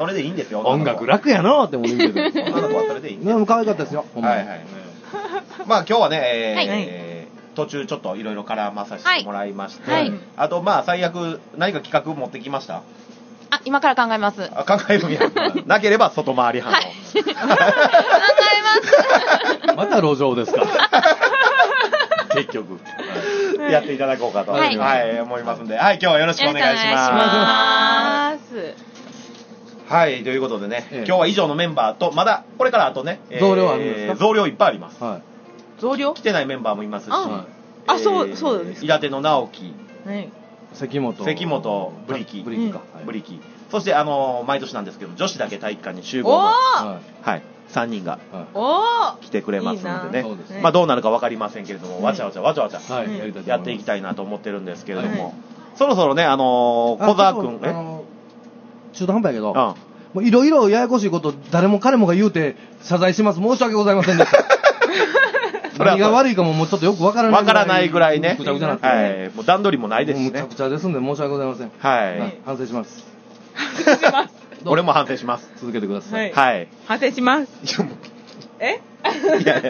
それでいいんですよ。 音楽楽やのって思うんけど。 女の子はそれでいいんですよ。 でも可愛かったですよ。 はいはい。まあ今日はね、途中ちょっといろいろ絡まさせてもらいまして、あとまあ最悪何か企画持ってきました？ 今から考えます。 考えるんや。なければ外回り班を。考えます。また路上ですか。 結局。やっていただこうかと、はい、思いますんで、はい、今日はよろしくお願いします。はい、ということでね、今日は以上のメンバーと、まだこれからあとね、 増量あるんですか？ 増量いっぱいあります。 増量？ 来てないメンバーもいますし、 そうです。 伊達の直樹、 関本、 ブリキ。そして毎年なんですけど、女子だけ体育館に集合の、はい、3人が来てくれますのでね、まあどうなるか分かりませんけれども、わちゃわちゃやっていきたいなと思ってるんですけれども、そろそろね、小沢くん、 中途半端やけど、もういろいろややこしいこと誰も彼もが言うて謝罪します。申し訳ございませんでした。何が悪いかももうちょっとよく分からないぐらいね。 ぐちゃぐちゃなって 、もう段取りもないですしね。 むちゃくちゃですんで申し訳ございません。はい。反省します。 俺も反省します。 続けてください。 はい。反省します。 いや、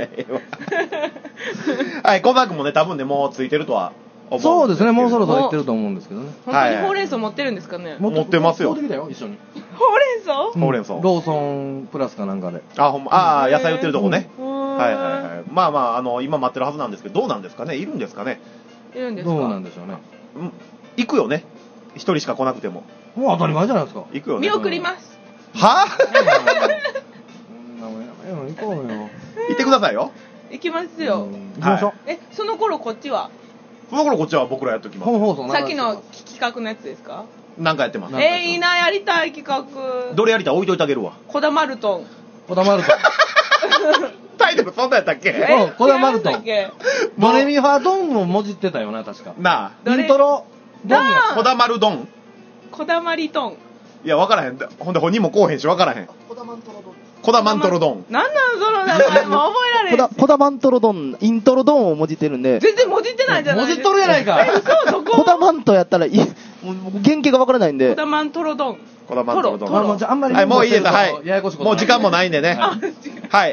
はい、小沢君もね、多分ね、もうついてるとは思う。 そうですね、もうそろそろ行ってると思うんですけどね。 本当にほうれん草持ってるんですかね？ 持ってますよ。 持ってきたよ、一緒に。 ほうれん草？ ほうれん草。 ローソンプラスかなんかで。 野菜売ってるとこね。はいはいはい。まあまあ、今待ってるはずなんですけど、どうなんですかね？いるんですかね？ いるんですか？ どうなんでしょうね。 行くよね。一人しか来なくても。 もう当たり前じゃないですか。 行くよね。 見送ります。 はぁ？ 行こうよ。 行ってくださいよ。 行きますよ。 行きましょう。 その頃こっちは？ その頃こっちは僕らやっときます。 さっきの企画のやつですか？ なんかやってます。 いいな、やりたい企画。 どれやりたい？置いといてあげるわ。 コダマルトン。 タイトルそんなんやったっけ？ コダマルトン。ドレミファドンももじってたよな、確か。 なあ。イントロ。 コダマルドン。 コダマリトン。 いや、わからへん。ほんで本人もこうへんし、わからへん。コダマントロドン。 なんなんその名前も覚えられへん。 コダマントロドン、イントロドンをもじってるんで。 全然もじってないじゃないですか。もじっとるやないか。 コダマントやったら原型がわからないんで。 コダマントロドン。 はい、もういいです。はい。もう時間もないんでね。はい、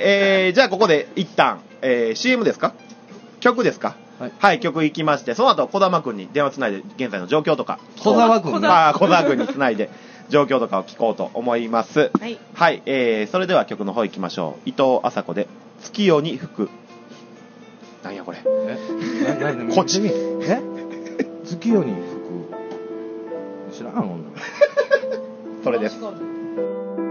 じゃあここで一旦、CM ですか？曲ですか？はい、曲行きまして、その後小玉くんに電話つないで現在の状況とか。 小沢くん。 小沢くんにつないで状況とかを聞こうと思います。はい、それでは曲の方行きましょう。伊藤麻子で月夜に吹く。なんやこれ。こっちに。 月夜に吹く。知らんもんな。 それです。